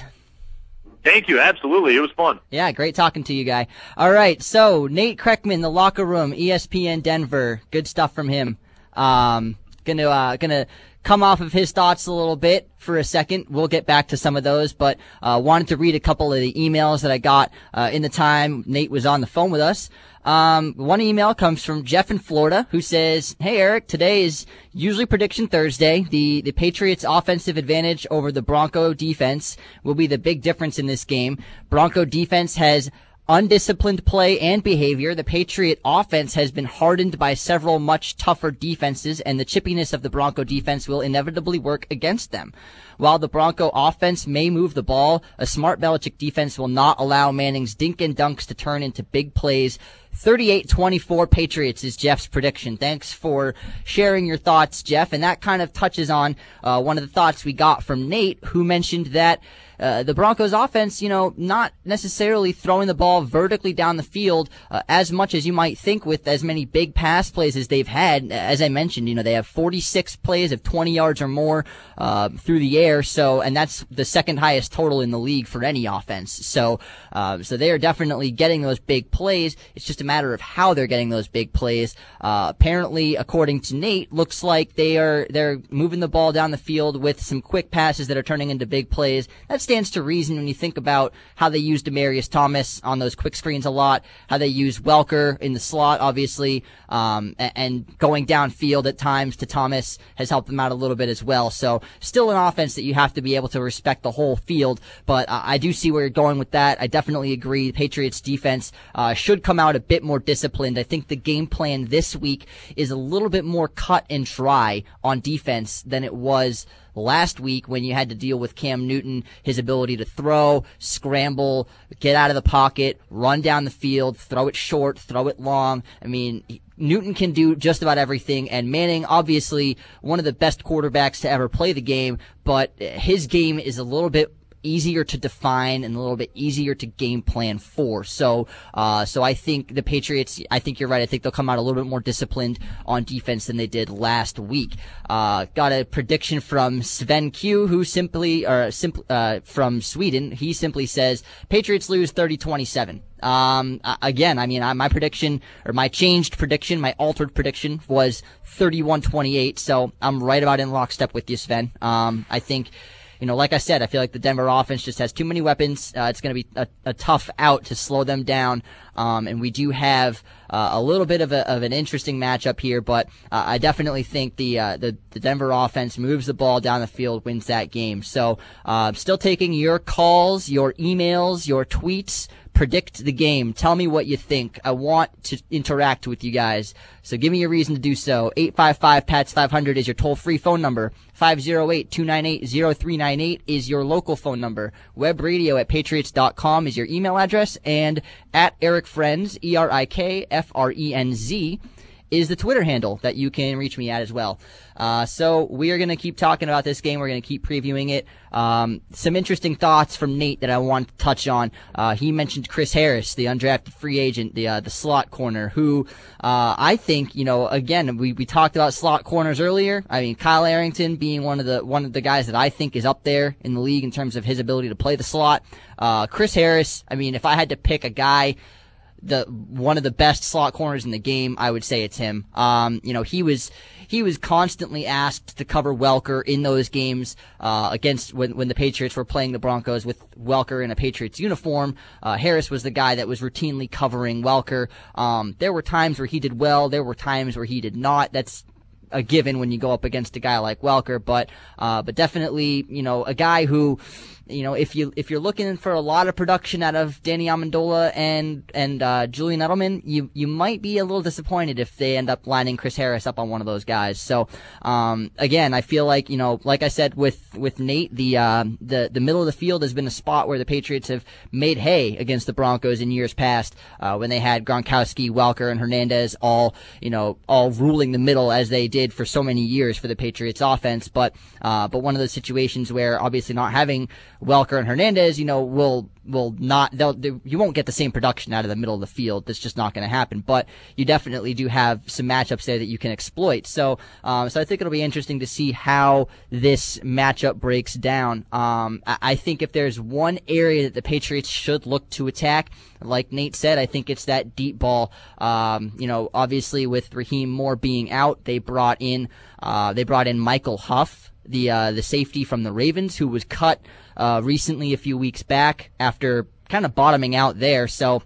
Thank you. Absolutely. It was fun. Yeah, great talking to you, guy. All right. So, Nate Kreckman, The Locker Room, E S P N Denver. Good stuff from him. Um, gonna, uh, gonna come off of his thoughts a little bit for a second. We'll get back to some of those, but uh, wanted to read a couple of the emails that I got uh, in the time Nate was on the phone with us. Um, one email comes from Jeff in Florida, who says, "Hey Eric, today is usually Prediction Thursday. The the Patriots' offensive advantage over the Bronco defense will be the big difference in this game. Bronco defense has undisciplined play and behavior. The Patriot offense has been hardened by several much tougher defenses, and the chippiness of the Bronco defense will inevitably work against them. While the Bronco offense may move the ball, a smart Belichick defense will not allow Manning's dink and dunks to turn into big plays. thirty-eight twenty-four Patriots is Jeff's prediction." Thanks for sharing your thoughts, Jeff. And that kind of touches on uh, one of the thoughts we got from Nate, who mentioned that Uh, the Broncos offense, you know, not necessarily throwing the ball vertically down the field uh, as much as you might think with as many big pass plays as they've had. As I mentioned, you know, they have forty-six plays of twenty yards or more uh, through the air. So, and that's the second highest total in the league for any offense. So, uh, so they are definitely getting those big plays. It's just a matter of how they're getting those big plays. Uh, apparently, according to Nate, looks like they are, they're moving the ball down the field with some quick passes that are turning into big plays. That's stands to reason when you think about how they use Demaryius Thomas on those quick screens a lot, how they use Welker in the slot, obviously, um, and, and going downfield at times to Thomas has helped them out a little bit as well. So still an offense that you have to be able to respect the whole field, but uh, I do see where you're going with that. I definitely agree. The Patriots defense uh, should come out a bit more disciplined. I think the game plan this week is a little bit more cut and dry on defense than it was last week when you had to deal with Cam Newton, his ability to throw, scramble, get out of the pocket, run down the field, throw it short, throw it long. I mean, Newton can do just about everything, and Manning, obviously one of the best quarterbacks to ever play the game, but his game is a little bit easier to define and a little bit easier to game plan for. So, uh, so I think the Patriots, I think you're right. I think they'll come out a little bit more disciplined on defense than they did last week. Uh, got a prediction from Sven Q, who simply, or simply, uh, from Sweden. He simply says, Patriots lose thirty twenty-seven. Um, again, I mean, my prediction, or my changed prediction, my altered prediction was thirty-one twenty-eight. So I'm right about in lockstep with you, Sven. Um, I think, you know, like I said, I feel like the Denver offense just has too many weapons. Uh, it's going to be a, a tough out to slow them down. Um, and we do have uh, a little bit of, a, of an interesting matchup here, but uh, I definitely think the, uh, the the Denver offense moves the ball down the field, wins that game. So uh, still taking your calls, your emails, your tweets. Predict the game. Tell me what you think. I want to interact with you guys. So give me a reason to do so. eight five five, P A T S five hundred is your toll-free phone number. five oh eight, two nine eight, oh three nine eight is your local phone number. Web radio at patriots dot com is your email address. And at Eric Friends, E R I K F R E N Z, is the Twitter handle that you can reach me at as well. Uh, so we are going to keep talking about this game. We're going to keep previewing it. Um, some interesting thoughts from Nate that I want to touch on. Uh, he mentioned Chris Harris, the undrafted free agent, the uh, the slot corner, who uh, I think, you know, again, we, we talked about slot corners earlier. I mean, Kyle Arrington being one of the one of the guys that I think is up there in the league in terms of his ability to play the slot. Uh, Chris Harris, I mean, if I had to pick a guy, the one of the best slot corners in the game, I would say it's him. Um, you know, he was he was constantly asked to cover Welker in those games uh, against when when the Patriots were playing the Broncos with Welker in a Patriots uniform. Uh, Harris was the guy that was routinely covering Welker. Um, there were times where he did well. There were times where he did not. That's a given when you go up against a guy like Welker, but uh, but definitely, you know, a guy who, you know, if you if you're looking for a lot of production out of Danny Amendola and and uh, Julian Edelman, you you might be a little disappointed if they end up lining Chris Harris up on one of those guys. So um, again, I feel like, you know, like I said with with Nate, the uh, the the middle of the field has been a spot where the Patriots have made hay against the Broncos in years past uh, when they had Gronkowski, Welker, and Hernandez all you know all ruling the middle as they did for so many years for the Patriots offense. But uh, but one of those situations where obviously not having Welker and Hernandez, you know, will will not they'll they, you won't get the same production out of the middle of the field. That's just not going to happen. But you definitely do have some matchups there that you can exploit. So um, so I think it'll be interesting to see how this matchup breaks down. Um, I, I think if there's one area that the Patriots should look to attack, like Nate said, I think it's that deep ball. Um, you know, obviously with Raheem Moore being out, they brought in uh, they brought in Michael Huff, the uh, the safety from the Ravens, who was cut uh, recently a few weeks back after kind of bottoming out there. So,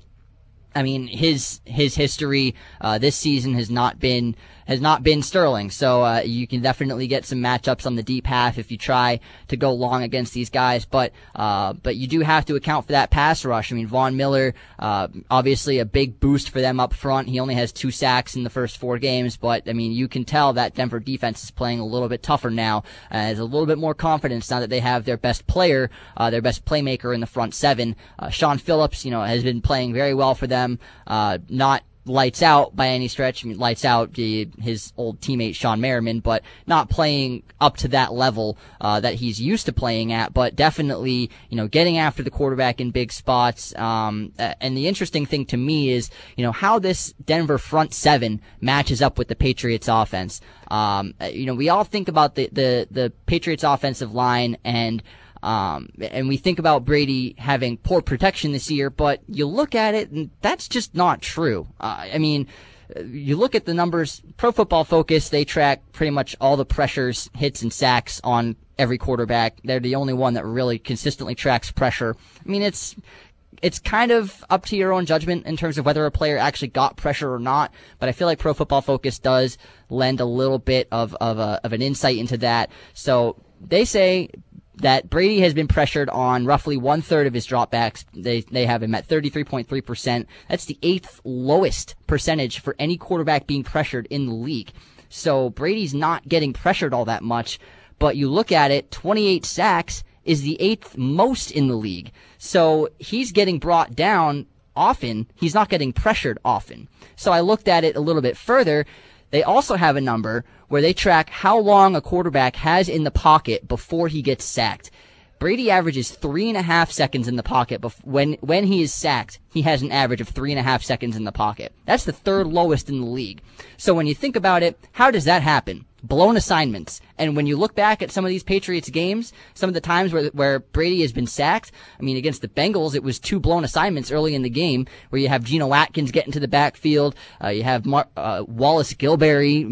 I mean, his his history uh, this season has not been has not been sterling. So uh, you can definitely get some matchups on the deep half if you try to go long against these guys. But uh, but you do have to account for that pass rush. I mean, Von Miller, uh, obviously a big boost for them up front. He only has two sacks in the first four games, but I mean, you can tell that Denver defense is playing a little bit tougher now. Uh, has a little bit more confidence now that they have their best player, uh, their best playmaker in the front seven. Uh, Sean Phillips, you know, has been playing very well for them. Uh, not lights out by any stretch. I mean, lights out the, his old teammate Sean Merriman, but not playing up to that level uh, that he's used to playing at. But definitely, you know, getting after the quarterback in big spots. Um, and the interesting thing to me is, you know, how this Denver front seven matches up with the Patriots offense. Um, you know, we all think about the the the Patriots offensive line and. Um, and we think about Brady having poor protection this year, but you look at it and that's just not true. Uh, I mean, you look at the numbers, Pro Football Focus, they track pretty much all the pressures, hits, and sacks on every quarterback. They're the only one that really consistently tracks pressure. I mean, it's, it's kind of up to your own judgment in terms of whether a player actually got pressure or not, but I feel like Pro Football Focus does lend a little bit of, of a, of an insight into that. So they say that Brady has been pressured on roughly one third of his dropbacks. They they have him at thirty-three point three percent. That's the eighth lowest percentage for any quarterback being pressured in the league. So Brady's not getting pressured all that much, but you look at it, twenty-eight sacks is the eighth most in the league. So he's getting brought down often. He's not getting pressured often. So I looked at it a little bit further. They also have a number where they track how long a quarterback has in the pocket before he gets sacked. Brady averages three and a half seconds in the pocket. Bef- when when he is sacked, he has an average of three and a half seconds in the pocket. That's the third lowest in the league. So when you think about it, how does that happen? Blown assignments. And when you look back at some of these Patriots games, some of the times where where Brady has been sacked, I mean, against the Bengals, it was two blown assignments early in the game where you have Geno Atkins get into the backfield. Uh, you have Mar- uh, Wallace Gilberry. I mean,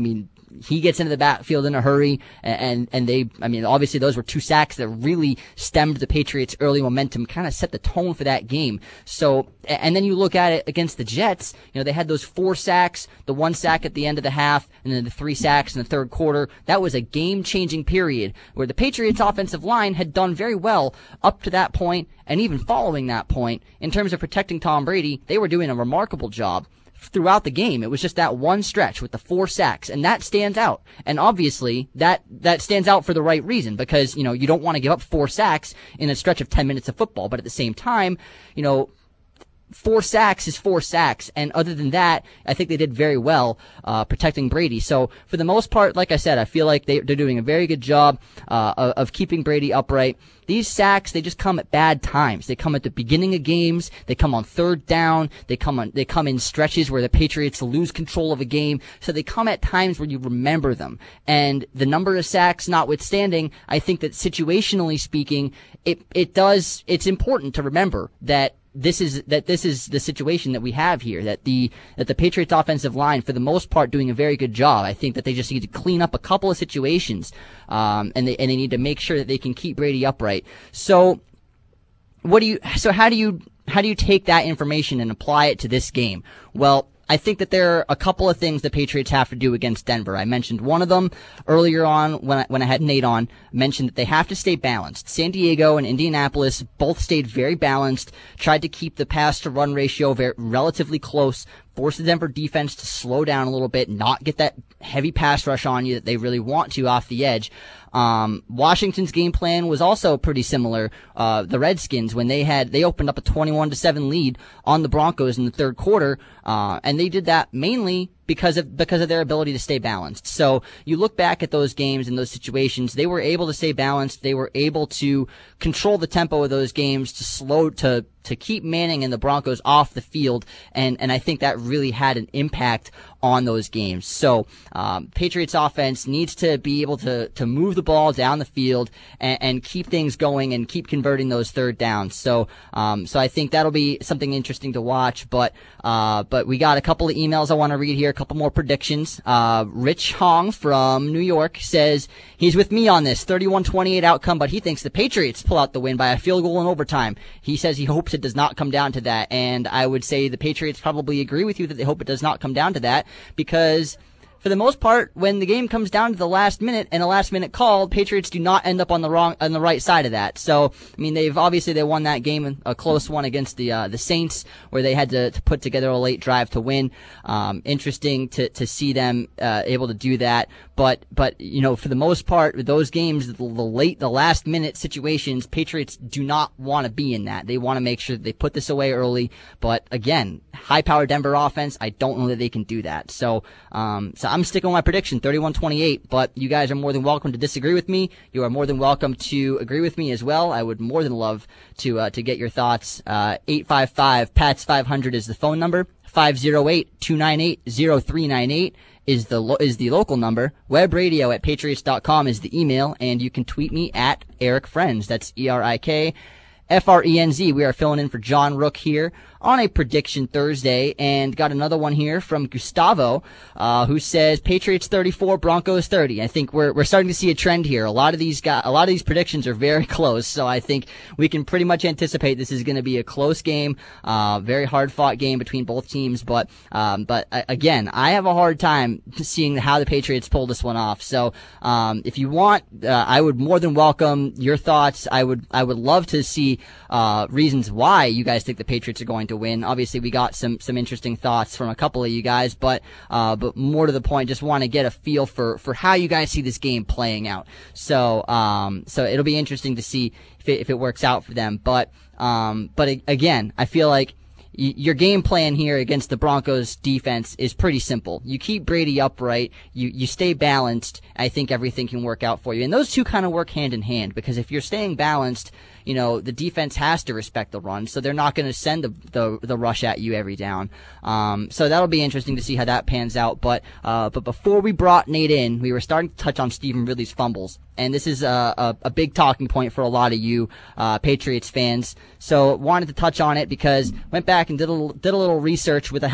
he gets into the backfield in a hurry, and, and they, I mean, obviously those were two sacks that really stemmed the Patriots' early momentum, kind of set the tone for that game. So, and then you look at it against the Jets, you know, they had those four sacks, the one sack at the end of the half, and then the three sacks in the third quarter. That was a game-changing period where the Patriots' offensive line had done very well up to that point, and even following that point, in terms of protecting Tom Brady. They were doing a remarkable job throughout the game. It was just that one stretch with the four sacks, and that stands out. And obviously, that, that stands out for the right reason, because, you know, you don't want to give up four sacks in a stretch of ten minutes of football, but at the same time, you know, four sacks is four sacks, and other than that, I think they did very well uh, protecting Brady. So for the most part, like I said, I feel like they, they're doing a very good job uh, of, of keeping Brady upright. These sacks, they just come at bad times. They come at the beginning of games. They come on third down. They come on, they come in stretches where the Patriots lose control of a game. So they come at times where you remember them. And the number of sacks notwithstanding, I think that situationally speaking, it, it does, it's important to remember that This is that this is the situation that we have here, that the that the Patriots offensive line, for the most part, doing a very good job. I think that they just need to clean up a couple of situations, um, and they and they need to make sure that they can keep Brady upright. So, what do you? So how do you how do you take that information and apply it to this game? Well, I think that there are a couple of things the Patriots have to do against Denver. I mentioned one of them earlier on when I, when I had Nate on, mentioned that they have to stay balanced. San Diego and Indianapolis both stayed very balanced, tried to keep the pass to run ratio very, relatively close, force the Denver defense to slow down a little bit, not get that heavy pass rush on you that they really want to off the edge. Um, Washington's game plan was also pretty similar. Uh, the Redskins, when they had, they opened up a twenty-one to seven lead on the Broncos in the third quarter, uh, and they did that mainly because of, because of their ability to stay balanced. So you look back at those games and those situations, they were able to stay balanced. They were able to control the tempo of those games, to slow, to, to keep Manning and the Broncos off the field. And, and I think that really had an impact on those games. So, um, Patriots offense needs to be able to, to move the ball down the field and, and keep things going and keep converting those third downs. So, um, so I think that'll be something interesting to watch. But, uh, but we got a couple of emails I want to read here, a couple more predictions. Uh, Rich Hong from New York says he's with me on this thirty-one twenty-eight outcome, but he thinks the Patriots pull out the win by a field goal in overtime. He says he hopes it does not come down to that. And I would say the Patriots probably agree with you that they hope it does not come down to that, because for the most part, when the game comes down to the last minute and a last minute call, Patriots do not end up on the wrong, on the right side of that. So, I mean, they've obviously they won that game, a close one against the uh, the Saints, where they had to, to put together a late drive to win. Um, interesting to to see them uh, able to do that. But but you know, for the most part, with those games, the, the late, the last minute situations, Patriots do not want to be in that. They want to make sure that they put this away early. But again, high powered Denver offense, I don't know that they can do that. So um, so I'm sticking with my prediction, thirty-one twenty-eight, but you guys are more than welcome to disagree with me. You are more than welcome to agree with me as well. I would more than love to uh, to get your thoughts. Uh, eight five five, P A T S five hundred is the phone number. five oh eight, two nine eight, oh three nine eight is the lo- is the local number. Webradio at patriots dot com is the email, and you can tweet me at Eric Frenz. That's E R I K F R E N Z. We are filling in for John Rook here on a Prediction Thursday, and got another one here from Gustavo, uh, who says Patriots thirty-four, Broncos thirty. I think we're we're starting to see a trend here. A lot of these guys, a lot of these predictions are very close, so I think we can pretty much anticipate this is going to be a close game, uh, very hard fought game between both teams. But um, but uh, again, I have a hard time seeing how the Patriots pull this one off. So um, if you want, uh, I would more than welcome your thoughts. I would I would love to see uh, reasons why you guys think the Patriots are going to win. Obviously, we got some some interesting thoughts from a couple of you guys, but uh, but more to the point, just want to get a feel for for how you guys see this game playing out. So um so it'll be interesting to see if it, if it works out for them. But um but again, I feel like y- your game plan here against the Broncos defense is pretty simple. You keep Brady upright, you you stay balanced. I think everything can work out for you, and those two kind of work hand in hand, because if you're staying balanced, you know, the defense has to respect the run, so they're not going to send the, the the rush at you every down. Um, so that'll be interesting to see how that pans out. But uh, but before we brought Nate in, we were starting to touch on Stephen Ridley's fumbles, and this is a, a, a big talking point for a lot of you uh, Patriots fans. So wanted to touch on it because went back and did a did a little research with the help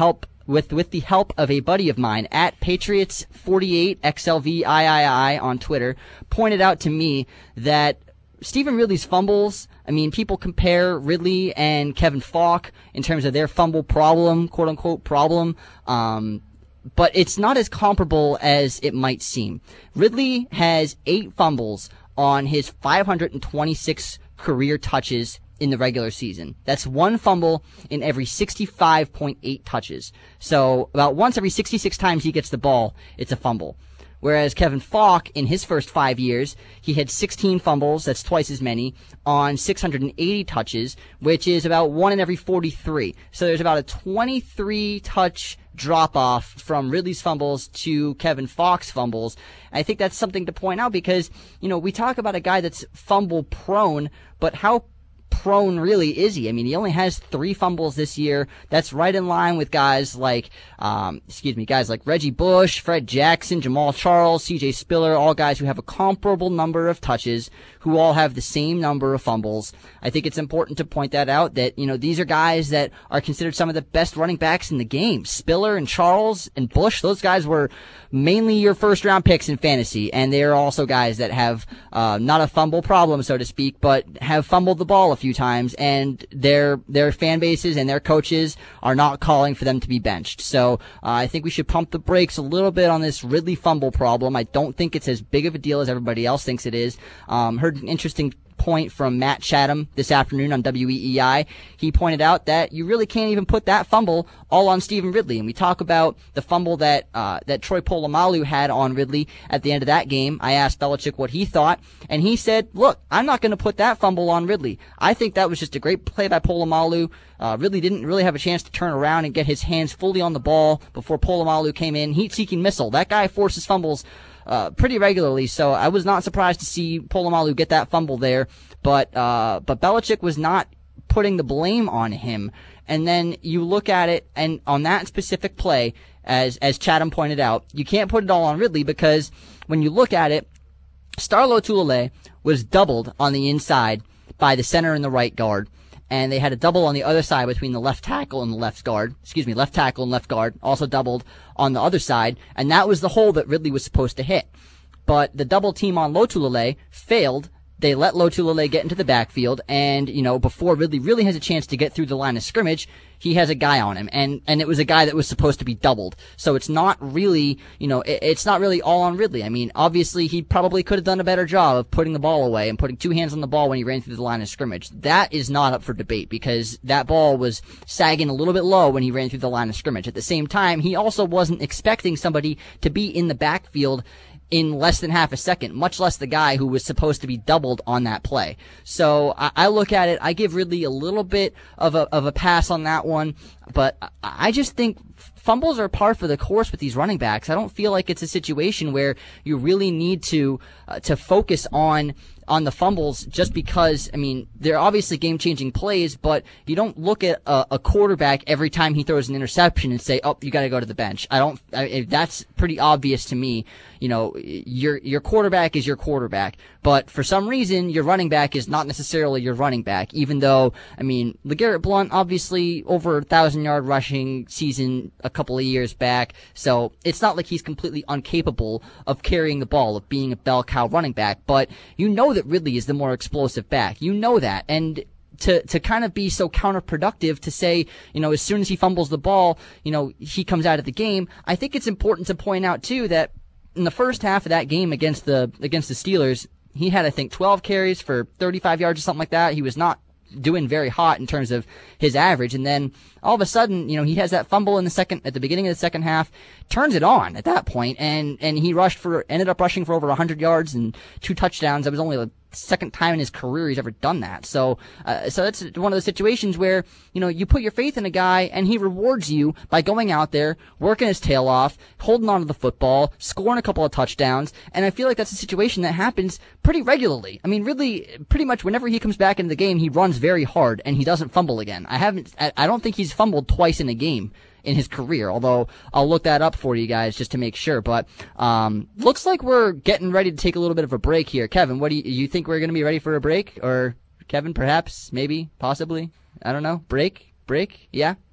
with with the help of a buddy of mine at Patriots forty-eight X L V I I I on Twitter, pointed out to me that Stephen Ridley's fumbles, I mean, people compare Ridley and Kevin Falk in terms of their fumble problem, quote unquote problem, um, but it's not as comparable as it might seem. Ridley has eight fumbles on his five hundred twenty-six career touches in the regular season. That's one fumble in every sixty-five point eight touches. So about once every sixty-six times he gets the ball, it's a fumble. Whereas Kevin Falk, in his first five years, he had sixteen fumbles, that's twice as many, on six hundred eighty touches, which is about one in every forty-three. So there's about a twenty-three touch drop-off from Ridley's fumbles to Kevin Falk's fumbles. I think that's something to point out because, you know, we talk about a guy that's fumble-prone, but how prone really is he? I mean, he only has three fumbles this year. That's right in line with guys like, um, excuse me, guys like Reggie Bush, Fred Jackson, Jamal Charles, C J Spiller, all guys who have a comparable number of touches, who all have the same number of fumbles. I think it's important to point that out that, you know, these are guys that are considered some of the best running backs in the game. Spiller and Charles and Bush, those guys were mainly your first round picks in fantasy, and they're also guys that have, uh, not a fumble problem, so to speak, but have fumbled the ball a few times, and their their fan bases and their coaches are not calling for them to be benched. So uh, I think we should pump the brakes a little bit on this Ridley fumble problem. I don't think it's as big of a deal as everybody else thinks it is. Um, heard an interesting point from Matt Chatham this afternoon on W E E I. He pointed out that you really can't even put that fumble all on Stephen Ridley. And we talk about the fumble that uh, that Troy Polamalu had on Ridley at the end of that game. I asked Belichick what he thought, and he said, look, I'm not going to put that fumble on Ridley. I think that was just a great play by Polamalu. Uh, Ridley didn't really have a chance to turn around and get his hands fully on the ball before Polamalu came in. Heat-seeking missile. That guy forces fumbles Uh, pretty regularly, so I was not surprised to see Polamalu get that fumble there, but, uh, but Belichick was not putting the blame on him. And then you look at it, and on that specific play, as, as Chatham pointed out, you can't put it all on Ridley because when you look at it, Star Lotulelei was doubled on the inside by the center and the right guard. And they had a double on the other side between the left tackle and the left guard. Excuse me, left tackle and left guard, also doubled on the other side. And that was the hole that Ridley was supposed to hit. But the double team on Lotulelei failed. They let Lotulelei get into the backfield, and, you know, before Ridley really has a chance to get through the line of scrimmage, he has a guy on him, and, and it was a guy that was supposed to be doubled. So it's not really, you know, it, it's not really all on Ridley. I mean, obviously he probably could have done a better job of putting the ball away and putting two hands on the ball when he ran through the line of scrimmage. That is not up for debate because that ball was sagging a little bit low when he ran through the line of scrimmage. At the same time, he also wasn't expecting somebody to be in the backfield in less than half a second, much less the guy who was supposed to be doubled on that play. So I, I look at it, I give Ridley a little bit of a, of a pass on that one, but I just think fumbles are par for the course with these running backs. I don't feel like it's a situation where you really need to, uh, to focus on on the fumbles just because, I mean, they're obviously game-changing plays, but you don't look at a, a quarterback every time he throws an interception and say, oh, you gotta go to the bench. I don't, I, that's pretty obvious to me. You know, your, your quarterback is your quarterback, but for some reason, your running back is not necessarily your running back, even though, I mean, LeGarrette Blount, obviously over a thousand yard rushing season a couple of years back, so it's not like he's completely incapable of carrying the ball, of being a bell cow running back, but you know that Ridley is the more explosive back. You know that. And to, to kind of be so counterproductive to say, you know, as soon as he fumbles the ball, you know, he comes out of the game. I think it's important to point out too that in the first half of that game against the, against the Steelers, he had, I think, twelve carries for thirty-five yards or something like that. He was not doing very hot in terms of his average, and then all of a sudden, you know, he has that fumble in the second, at the beginning of the second half, turns it on at that point, and, and he rushed for, ended up rushing for over one hundred yards and two touchdowns. That was only the second time in his career he's ever done that. So, uh, so that's one of those situations where, you know, you put your faith in a guy and he rewards you by going out there, working his tail off, holding on to the football, scoring a couple of touchdowns, and I feel like that's a situation that happens pretty regularly. I mean, really, pretty much whenever he comes back into the game, he runs very hard and he doesn't fumble again. I haven't, I don't think he's fumbled twice in a game in his career, although I'll look that up for you guys just to make sure. But um looks like we're getting ready to take a little bit of a break here. Kevin, what do you, you think we're going to be ready for a break? Or Kevin, perhaps, maybe, possibly? I don't know. Break? Break? Yeah?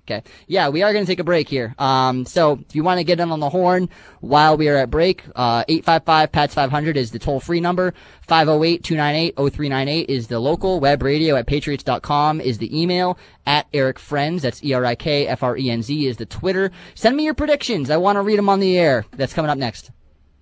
Okay. Yeah, we are going to take a break here. Um, so if you want to get in on the horn while we are at break, uh, eight five five, P A T S five hundred is the toll-free number. five oh eight, two nine eight, oh three nine eight is the local. Web radio at patriots dot com is the email. At Eric Friends, that's E R I K F R E N Z is the Twitter. Send me your predictions. I want to read them on the air. That's coming up next.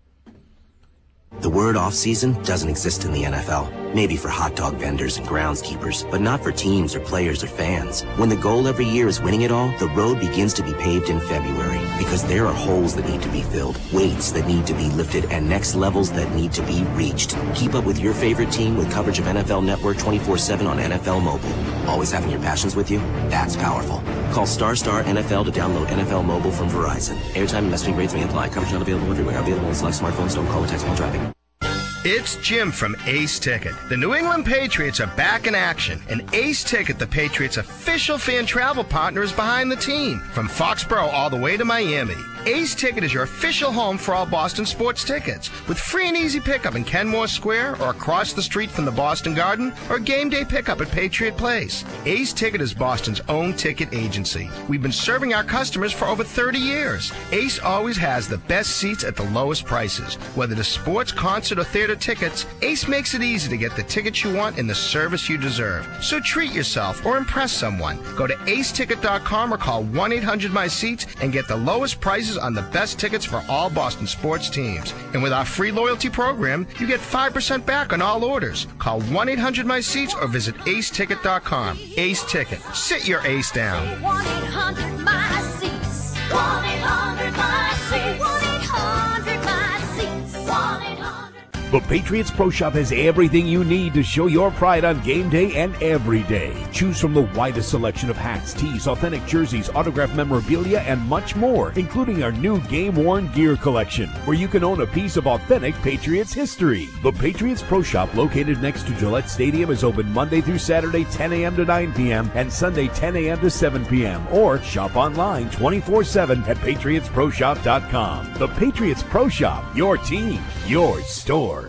The word off-season doesn't exist in the N F L. Maybe for hot dog vendors and groundskeepers, but not for teams or players or fans. When the goal every year is winning it all, the road begins to be paved in February. Because there are holes that need to be filled, weights that need to be lifted, and next levels that need to be reached. Keep up with your favorite team with coverage of N F L Network twenty-four seven on N F L Mobile. Always having your passions with you? That's powerful. Call Star Star N F L to download N F L Mobile from Verizon. Airtime and messaging rates may apply. Coverage not available everywhere. Available on select smartphones. Don't call or text while driving. It's Jim from Ace Ticket. The New England Patriots are back in action, and Ace Ticket, the Patriots' official fan travel partner, is behind the team. From Foxborough all the way to Miami, Ace Ticket is your official home for all Boston sports tickets. With free and easy pickup in Kenmore Square or across the street from the Boston Garden, or game day pickup at Patriot Place. Ace Ticket is Boston's own ticket agency. We've been serving our customers for over thirty years. Ace always has the best seats at the lowest prices. Whether it's sports, concert, or theater tickets, Ace makes it easy to get the tickets you want and the service you deserve. So treat yourself or impress someone. Go to ace ticket dot com or call one eight hundred my seats and get the lowest prices on the best tickets for all Boston sports teams. And with our free loyalty program, you get five percent back on all orders. Call one eight hundred my seats or visit ace ticket dot com. Ace Ticket. Sit your ace down. one eight hundred my seats. one eight hundred my seats. one eight hundred my seats. one eight hundred The Patriots Pro Shop has everything you need to show your pride on game day and every day. Choose from the widest selection of hats, tees, authentic jerseys, autographed memorabilia, and much more, including our new game-worn gear collection, where you can own a piece of authentic Patriots history. The Patriots Pro Shop, located next to Gillette Stadium, is open Monday through Saturday, ten a.m. to nine p.m., and Sunday, ten a.m. to seven p.m., or shop online twenty-four seven at patriots pro shop dot com. The Patriots Pro Shop, your team, your store.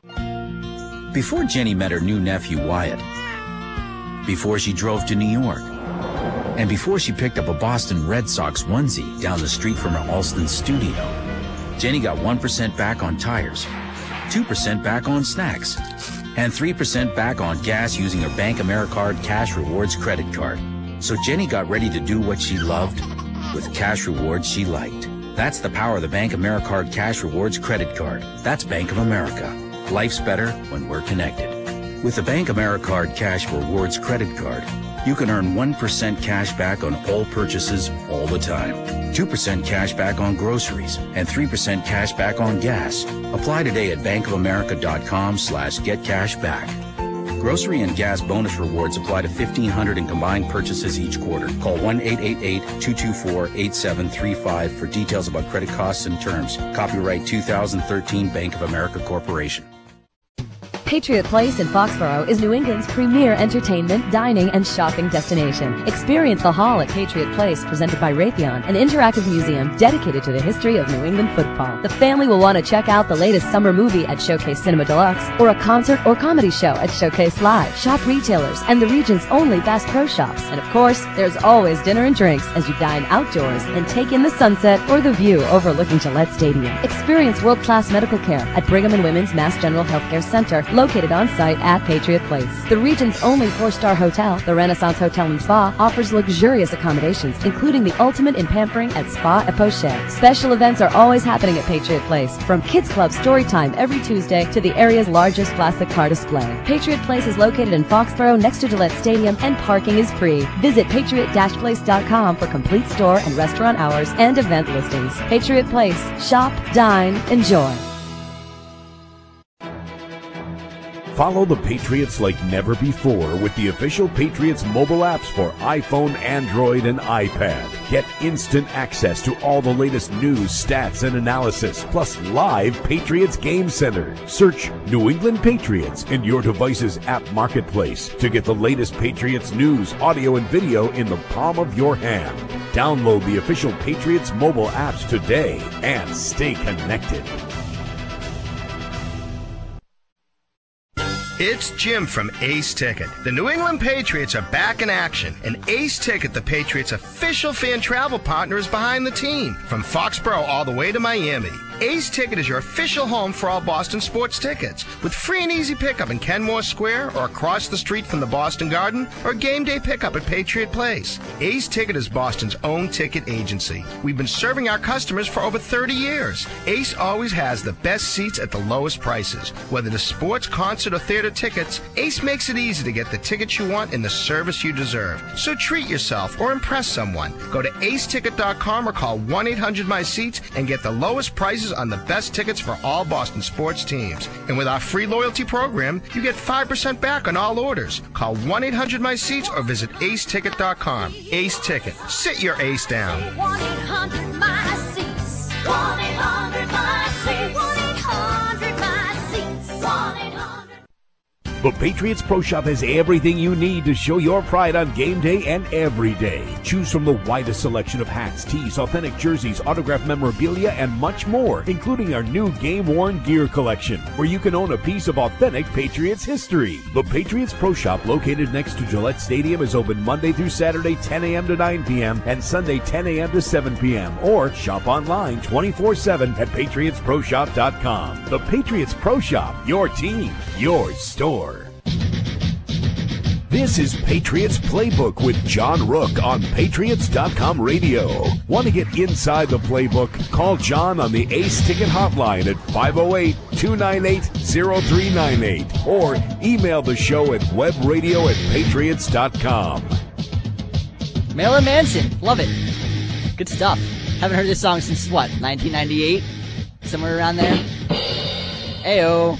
Before Jenny met her new nephew Wyatt, before she drove to New York, and before she picked up a Boston Red Sox onesie down the street from her Alston studio, Jenny got one percent back on tires, two percent back on snacks, and three percent back on gas using her Bank AmeriCard Cash Rewards credit card. So Jenny got ready to do what she loved with cash rewards she liked. That's the power of the Bank AmeriCard Cash Rewards credit card. That's Bank of America. Life's better when we're connected. With the Bank AmeriCard Cash Rewards credit card, you can earn one percent cash back on all purchases all the time, two percent cash back on groceries, and three percent cash back on gas. Apply today at bankofamerica.com slash getcashback. Grocery and gas bonus rewards apply to fifteen hundred in combined purchases each quarter. Call one eight eight eight, two two four, eight seven three five for details about credit costs and terms. Copyright two thousand thirteen Bank of America Corporation. Patriot Place in Foxborough is New England's premier entertainment, dining, and shopping destination. Experience the Hall at Patriot Place, presented by Raytheon, an interactive museum dedicated to the history of New England football. The family will want to check out the latest summer movie at Showcase Cinema Deluxe, or a concert or comedy show at Showcase Live. Shop retailers and the region's only Bass Pro Shops. And of course, there's always dinner and drinks as you dine outdoors and take in the sunset or the view overlooking Gillette Stadium. Experience world-class medical care at Brigham and Women's Mass General Healthcare Center, located on site at Patriot Place. The region's only four-star hotel, the Renaissance Hotel and Spa, offers luxurious accommodations, including the ultimate in pampering at Spa et Poche. Special events are always happening at Patriot Place, from Kids Club story time every Tuesday to the area's largest plastic car display. Patriot Place is located in Foxborough next to Gillette Stadium, and parking is free. Visit patriot dash place dot com for complete store and restaurant hours and event listings. Patriot Place. Shop, dine, enjoy. Follow the Patriots like never before with the official Patriots mobile apps for iPhone, Android, and iPad. Get instant access to all the latest news, stats, and analysis, plus live Patriots Game Center. Search New England Patriots in your device's app marketplace to get the latest Patriots news, audio, and video in the palm of your hand. Download the official Patriots mobile apps today and stay connected. It's Jim from Ace Ticket. The New England Patriots are back in action, and Ace Ticket, the Patriots' official fan travel partner, is behind the team. From Foxborough all the way to Miami, Ace Ticket is your official home for all Boston sports tickets, with free and easy pickup in Kenmore Square or across the street from the Boston Garden, or game day pickup at Patriot Place. Ace Ticket is Boston's own ticket agency. We've been serving our customers for over thirty years. Ace always has the best seats at the lowest prices. Whether it's sports, concert, or theater tickets, Ace makes it easy to get the tickets you want and the service you deserve. So treat yourself or impress someone. Go to ace ticket dot com or call one eight hundred my seats and get the lowest prices on the best tickets for all Boston sports teams. And with our free loyalty program, you get five percent back on all orders. Call one eight hundred my seats or visit ace ticket dot com. Ace Ticket. Sit your ace down. one eight hundred my seats. one eight hundred my seats. one eight hundred my seats. one eight hundred. The Patriots Pro Shop has everything you need to show your pride on game day and every day. Choose from the widest selection of hats, tees, authentic jerseys, autographed memorabilia, and much more, including our new game-worn gear collection, where you can own a piece of authentic Patriots history. The Patriots Pro Shop, located next to Gillette Stadium, is open Monday through Saturday, ten a.m. to nine p.m., and Sunday, ten a.m. to seven p.m., or shop online twenty-four seven at patriots pro shop dot com. The Patriots Pro Shop, your team, your store. This is Patriots Playbook with John Rook on Patriots dot com radio. Want to get inside the playbook? Call John on the Ace Ticket hotline at five oh eight, two nine eight, oh three nine eight or email the show at webradio at patriots dot com. Marilyn Manson, love it. Good stuff. Haven't heard this song since, what, nineteen ninety-eight? Somewhere around there? Ayo.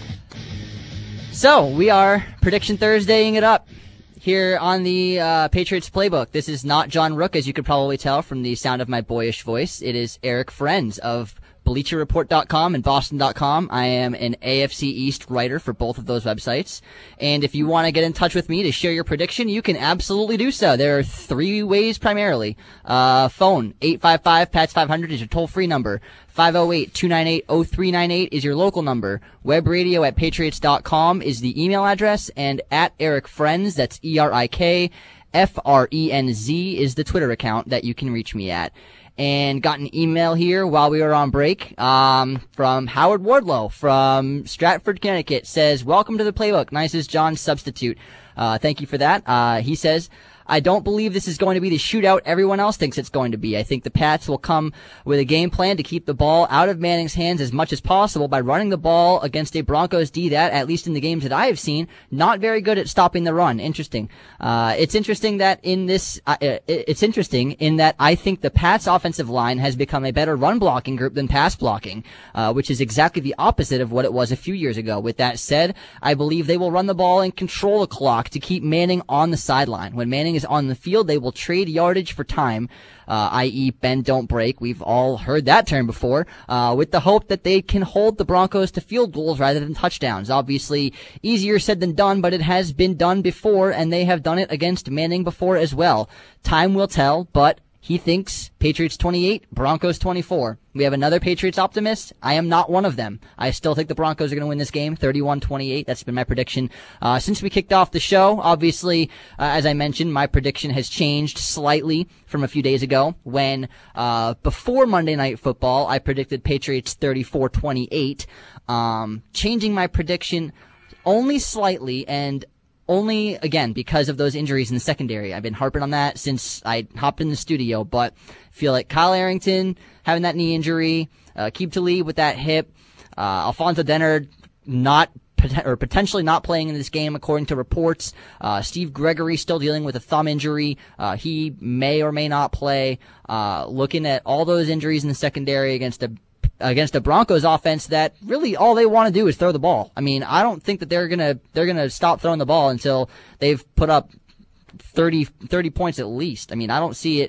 So, we are Prediction Thursdaying it up here on the uh, Patriots Playbook. This is not John Rook, as you could probably tell from the sound of my boyish voice. It is Eric Friends of Bleacher Report dot com and Boston dot com. I am an A F C East writer for both of those websites. And if you want to get in touch with me to share your prediction, you can absolutely do so. There are three ways primarily. Uh, phone, eight five five, P A T S five hundred is your toll-free number. five oh eight, two nine eight, oh three nine eight is your local number. Webradio at patriots dot com is the email address. And at Eric Friends, that's E R I K F R E N Z, is the Twitter account that you can reach me at. And got an email here while we were on break um, from Howard Wardlow from Stratford, Connecticut. Says, welcome to the Playbook. Nice as John's substitute. Uh, thank you for that. Uh, he says, I don't believe this is going to be the shootout everyone else thinks it's going to be. I think the Pats will come with a game plan to keep the ball out of Manning's hands as much as possible by running the ball against a Broncos D that, at least in the games that I have seen, not very good at stopping the run. Interesting. Uh, it's interesting that in this, uh, it's interesting in that I think the Pats offensive line has become a better run blocking group than pass blocking, uh, which is exactly the opposite of what it was a few years ago. With that said, I believe they will run the ball and control the clock to keep Manning on the sideline. When Manning is on the field, they will trade yardage for time, uh, that is bend, don't break. We've all heard that term before, uh, with the hope that they can hold the Broncos to field goals rather than touchdowns. Obviously, easier said than done, but it has been done before, and they have done it against Manning before as well. Time will tell, but he thinks Patriots twenty-eight, Broncos twenty-four. We have another Patriots optimist. I am not one of them. I still think the Broncos are going to win this game, thirty-one twenty-eight. That's been my prediction uh, since we kicked off the show. Obviously, uh, as I mentioned, my prediction has changed slightly from a few days ago when, uh, before Monday Night Football, I predicted Patriots thirty-four twenty-eight. Um, changing my prediction only slightly, and only, again, because of those injuries in the secondary. I've been harping on that since I hopped in the studio, but feel like Kyle Arrington having that knee injury, uh, Aqib Talib with that hip, uh, Alfonso Dennard not, or potentially not playing in this game according to reports, uh, Steve Gregory still dealing with a thumb injury, uh, he may or may not play, uh, looking at all those injuries in the secondary against a against a Broncos offense that really all they want to do is throw the ball. I mean, I don't think that they're gonna they're gonna stop throwing the ball until they've put up thirty, thirty points at least. I mean, I don't see it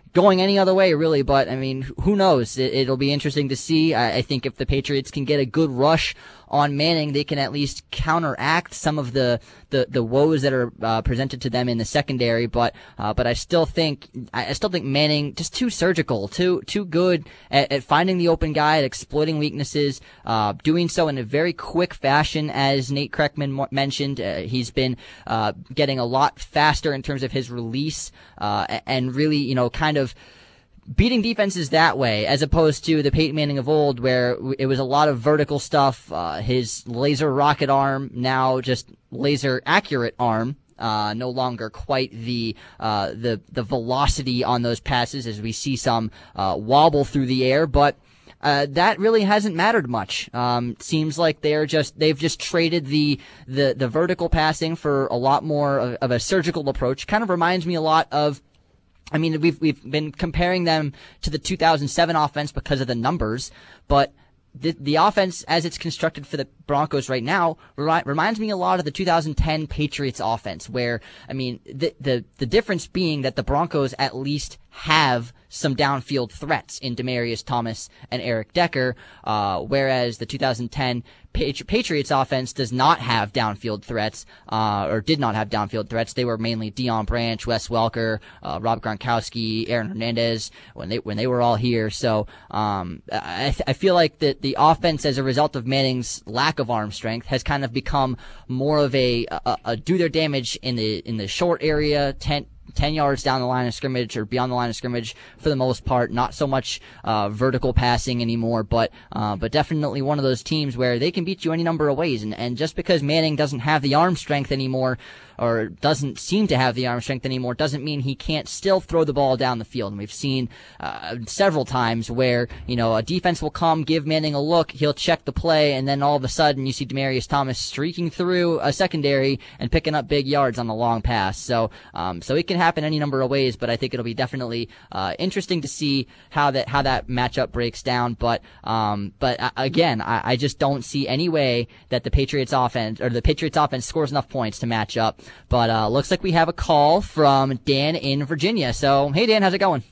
going any other way, really. But, I mean, who knows? It, it'll be interesting to see. I, I think if the Patriots can get a good rush on Manning, they can at least counteract some of the, the, the woes that are uh, presented to them in the secondary. But uh, but I still think I still think Manning just too surgical, too too good at, at finding the open guy, at exploiting weaknesses, uh, doing so in a very quick fashion, as Nate Kreckman mentioned. Uh, he's been uh, getting a lot faster in terms of his release, uh, and really, you know, kind of beating defenses that way, as opposed to the Peyton Manning of old, where it was a lot of vertical stuff. Uh, his laser rocket arm, now just laser accurate arm, uh, no longer quite the uh, the the velocity on those passes, as we see some uh, wobble through the air, but. Uh, that really hasn't mattered much. Um, seems like they're just, they've just traded the, the, the vertical passing for a lot more of, of a surgical approach. Kind of reminds me a lot of, I mean, we've, we've been comparing them to the two thousand seven offense because of the numbers, but the, the offense as it's constructed for the Broncos right now ri- reminds me a lot of the two thousand ten Patriots offense, where, I mean, the, the, the difference being that the Broncos at least have some downfield threats in Demaryius Thomas and Eric Decker, uh, whereas the two thousand ten Patri- Patriots offense does not have downfield threats, uh, or did not have downfield threats. They were mainly Deion Branch, Wes Welker, uh, Rob Gronkowski, Aaron Hernandez when they when they were all here. So um, I, I feel like that the offense, as a result of Manning's lack of arm strength, has kind of become more of a, a, a do their damage in the in the short area, ten. ten yards down the line of scrimmage or beyond the line of scrimmage for the most part. Not so much uh, vertical passing anymore, but uh, but definitely one of those teams where they can beat you any number of ways. And, and just because Manning doesn't have the arm strength anymore, or doesn't seem to have the arm strength anymore, doesn't mean he can't still throw the ball down the field. And we've seen uh, several times where, you know, a defense will come, give Manning a look, he'll check the play, and then all of a sudden you see Demaryius Thomas streaking through a secondary and picking up big yards on the long pass. So um, so it can happen any number of ways, but I think it'll be definitely uh, interesting to see how that how that matchup breaks down. But um, but uh, again, I, I just don't see any way that the Patriots offense or the Patriots offense scores enough points to match up. But uh, looks like we have a call from Dan in Virginia. So, hey, Dan, how's it going?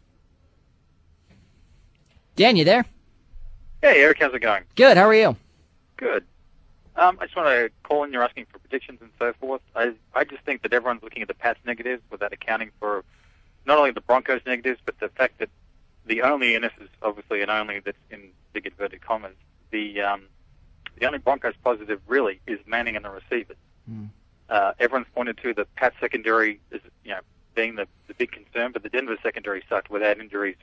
Dan, you there? Hey, Eric, how's it going? Good. How are you? Good. Um, I just want to call in. You're asking for predictions and so forth. I I just think that everyone's looking at the Pats negatives without accounting for not only the Broncos negatives, but the fact that the only, and this is obviously an only that's in big inverted commas, the um, the only Broncos positive really is Manning and the receivers. Mm. Uh, everyone's pointed to the Pats secondary as, you know, being the, the big concern, but the Denver secondary sucked without injuries.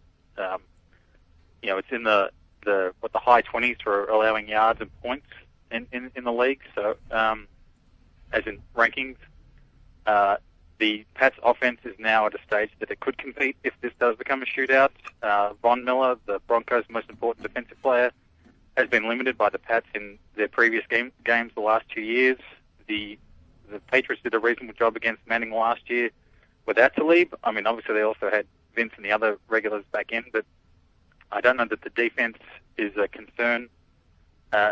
Um, you know, it's in the, the what the high twenties for allowing yards and points in, in, in the league. So, um, as in rankings, uh, the Pats offense is now at a stage that it could compete if this does become a shootout. Uh, Von Miller, the Broncos' most important defensive player, has been limited by the Pats in their previous game, games the last two years. The The Patriots did a reasonable job against Manning last year without Talib. I mean, obviously they also had Vince and the other regulars back in, but I don't know that the defense is a concern, uh,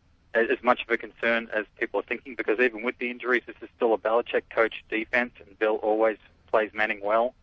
as much of a concern as people are thinking, because even with the injuries, this is still a Belichick coach defense, and Bill always plays Manning well.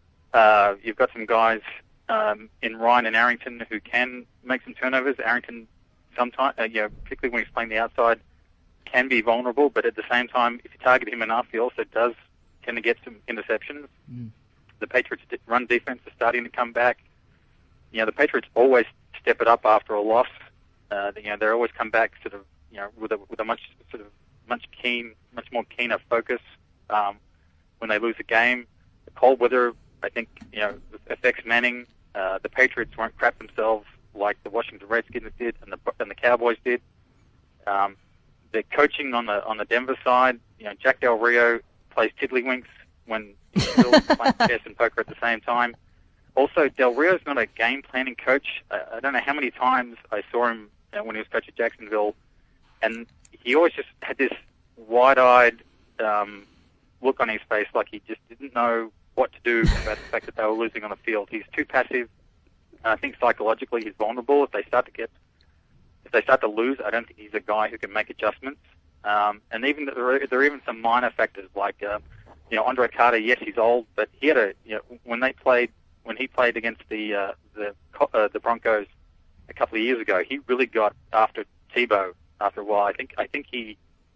Uh, you've got some guys um, in Ryan and Arrington who can make some turnovers. Arrington, sometimes, uh, you know, particularly when he's playing the outside, can be vulnerable, but at the same time, if you target him enough, he also does tend to get some interceptions. Mm. The Patriots' run defense is starting to come back. You know, the Patriots always step it up after a loss. Uh, you know, they always come back sort of, you know, with a with a much sort of much keen, much more keener focus um, when they lose a game. The cold weather, I think, you know, affects Manning. Uh, the Patriots won't crap themselves like the Washington Redskins did and the and the Cowboys did. Um, The coaching on the on the Denver side, you know, Jack Del Rio plays tiddlywinks when he's still playing chess and poker at the same time. Also, Del Rio's not a game planning coach. I, I don't know how many times I saw him uh, when he was coach at Jacksonville, and he always just had this wide-eyed um, look on his face, like he just didn't know what to do about the fact that they were losing on the field. He's too passive. And I think psychologically he's vulnerable. If they start to get If they start to lose, I don't think he's a guy who can make adjustments. Um, and even there are, there are even some minor factors like uh, you know, Andre Carter, yes, he's old, but he had a, you know, when they played, when he played against the uh, the uh, the Broncos a couple of years ago, he really got after Tebow after a while. I think I think he,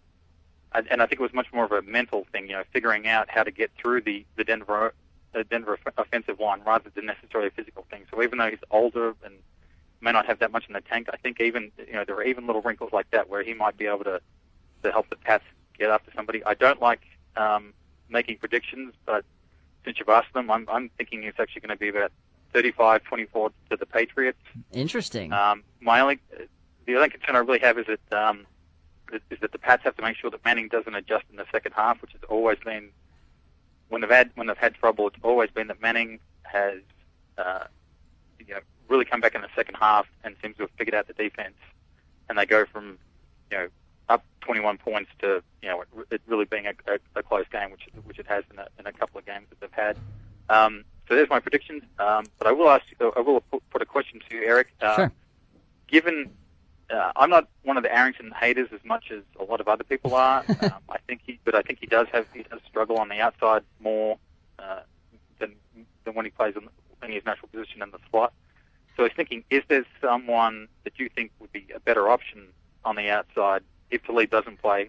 and I think it was much more of a mental thing, you know, figuring out how to get through the the Denver the Denver offensive line rather than necessarily a physical thing. So even though he's older and may not have that much in the tank, I think even, you know, there are even little wrinkles like that where he might be able to to help the Pats get after somebody. I don't like um, making predictions, but since you've asked them, I'm, I'm thinking it's actually going to be about thirty-five twenty-four to the Patriots. Interesting. Um, my only, the only concern I really have is that um, is that the Pats have to make sure that Manning doesn't adjust in the second half, which has always been when they've had when they've had trouble. It's always been that Manning has uh, you know really come back in the second half and seems to have figured out the defense, and they go from you know up twenty-one points to you know it really being a, a, a close game, which which it has in a, in a couple of games that they've had. Um, so there's my predictions. Um, but I will ask, I will put, put a question to you, Eric. Uh, sure. Given uh, I'm not one of the Arrington haters as much as a lot of other people are. um, I think he, but I think he does have he does struggle on the outside more uh, than than when he plays in, in his natural position in the slot. So I was thinking, is there someone that you think would be a better option on the outside if Talib doesn't play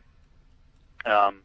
um,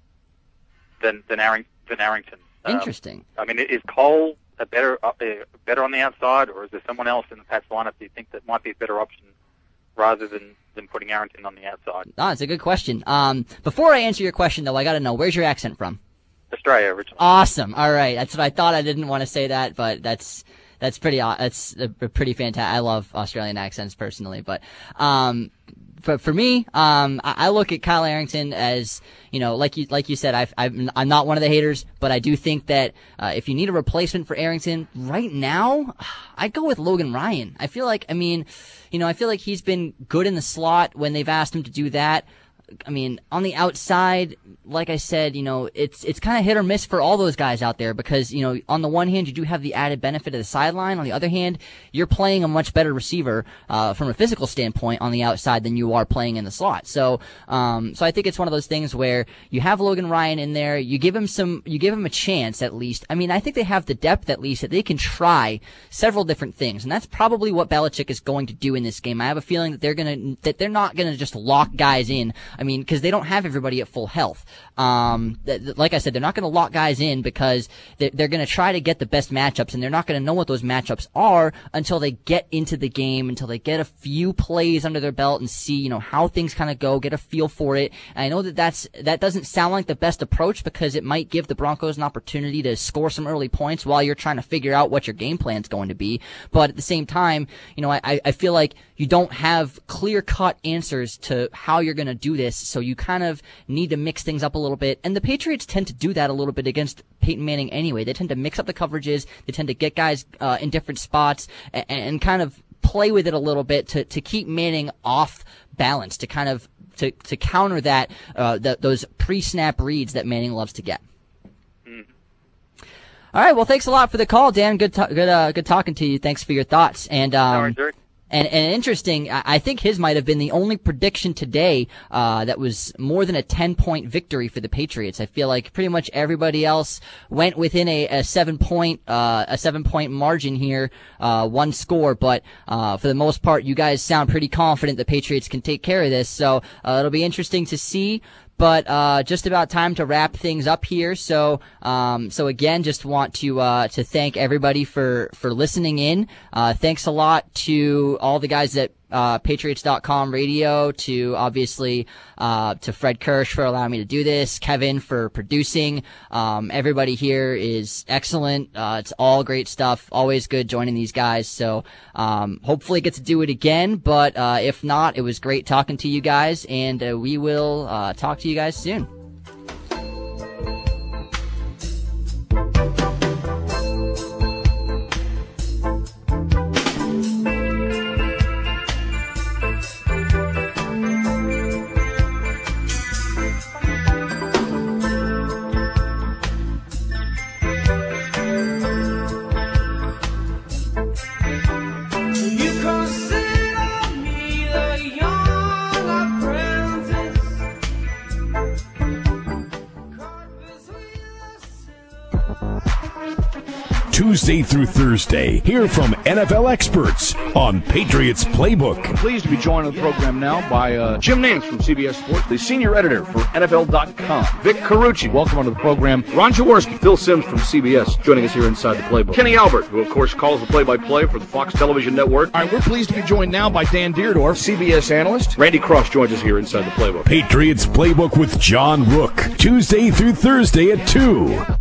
than than, Arring, than Arrington? Um, Interesting. I mean, is Cole a better uh, better on the outside, or is there someone else in the Pats lineup that you think that might be a better option rather than, than putting Arrington on the outside? Ah, it's a good question. Um, before I answer your question, though, I got to know, where's your accent from? Australia, originally. Awesome. All right. That's what I thought. I didn't want to say that, but that's that's pretty. Uh, that's a, a pretty fantastic. I love Australian accents personally, but um, for for me, um, I, I look at Kyle Arrington as, you know, like you like you said, I've, I've, I'm not one of the haters, but I do think that uh, if you need a replacement for Arrington right now, I'd go with Logan Ryan. I feel like, I mean, you know, I feel like he's been good in the slot when they've asked him to do that. I mean, on the outside, like I said, you know, it's it's kind of hit or miss for all those guys out there because, you know, on the one hand, you do have the added benefit of the sideline. On the other hand, you're playing a much better receiver uh, from a physical standpoint on the outside than you are playing in the slot. So, um, so I think it's one of those things where you have Logan Ryan in there, you give him some, you give him a chance at least. I mean, I think they have the depth at least that they can try several different things, and that's probably what Belichick is going to do in this game. I have a feeling that they're gonna that they're not gonna just lock guys in. I mean, because they don't have everybody at full health. Um, th- th- like I said, they're not going to lock guys in because they're, they're going to try to get the best matchups, and they're not going to know what those matchups are until they get into the game, until they get a few plays under their belt and see, you know, how things kind of go, get a feel for it. And I know that that's, that doesn't sound like the best approach because it might give the Broncos an opportunity to score some early points while you're trying to figure out what your game plan is going to be. But at the same time, you know, I, I feel like you don't have clear-cut answers to how you're going to do this, so you kind of need to mix things up a little bit. And the Patriots tend to do that a little bit against Peyton Manning anyway. They tend to mix up the coverages. They tend to get guys uh, in different spots and, and kind of play with it a little bit to, to keep Manning off balance, to kind of to, to counter that uh, the, those pre-snap reads that Manning loves to get. Mm-hmm. All right, well, thanks a lot for the call, Dan. Good, to- good, uh, good talking to you. Thanks for your thoughts. And um, no, And, and interesting, I think his might have been the only prediction today uh, that was more than a ten-point victory for the Patriots. I feel like pretty much everybody else went within a, a seven-point uh, a seven-point margin here, uh, one score. But uh, for the most part, you guys sound pretty confident the Patriots can take care of this. So uh, it'll be interesting to see. But uh, just about time to wrap things up here. So, um, so again, just want to uh, to thank everybody for for listening in. Uh, thanks a lot to all the guys at uh, Patriots dot com radio, to obviously uh, to Fred Kirsch for allowing me to do this, Kevin for producing. Um, everybody here is excellent. Uh, it's all great stuff. Always good joining these guys. So um, hopefully get to do it again. But uh, if not, it was great talking to you guys, and uh, we will uh, talk to you guys soon. Consider me the young apprentice. Tuesday through Thursday. Hear from N F L experts on Patriots Playbook. I'm pleased to be joined on the program now by uh, Jim Nance from C B S Sports, the senior editor for N F L dot com. Vic Carucci, welcome onto the program. Ron Jaworski, Phil Simms from C B S, joining us here inside the Playbook. Kenny Albert, who of course calls the play-by-play for the Fox Television Network. All right, we're pleased to be joined now by Dan Deerdorf, C B S analyst. Randy Cross joins us here inside the Playbook. Patriots Playbook with John Rook, Tuesday through Thursday at two.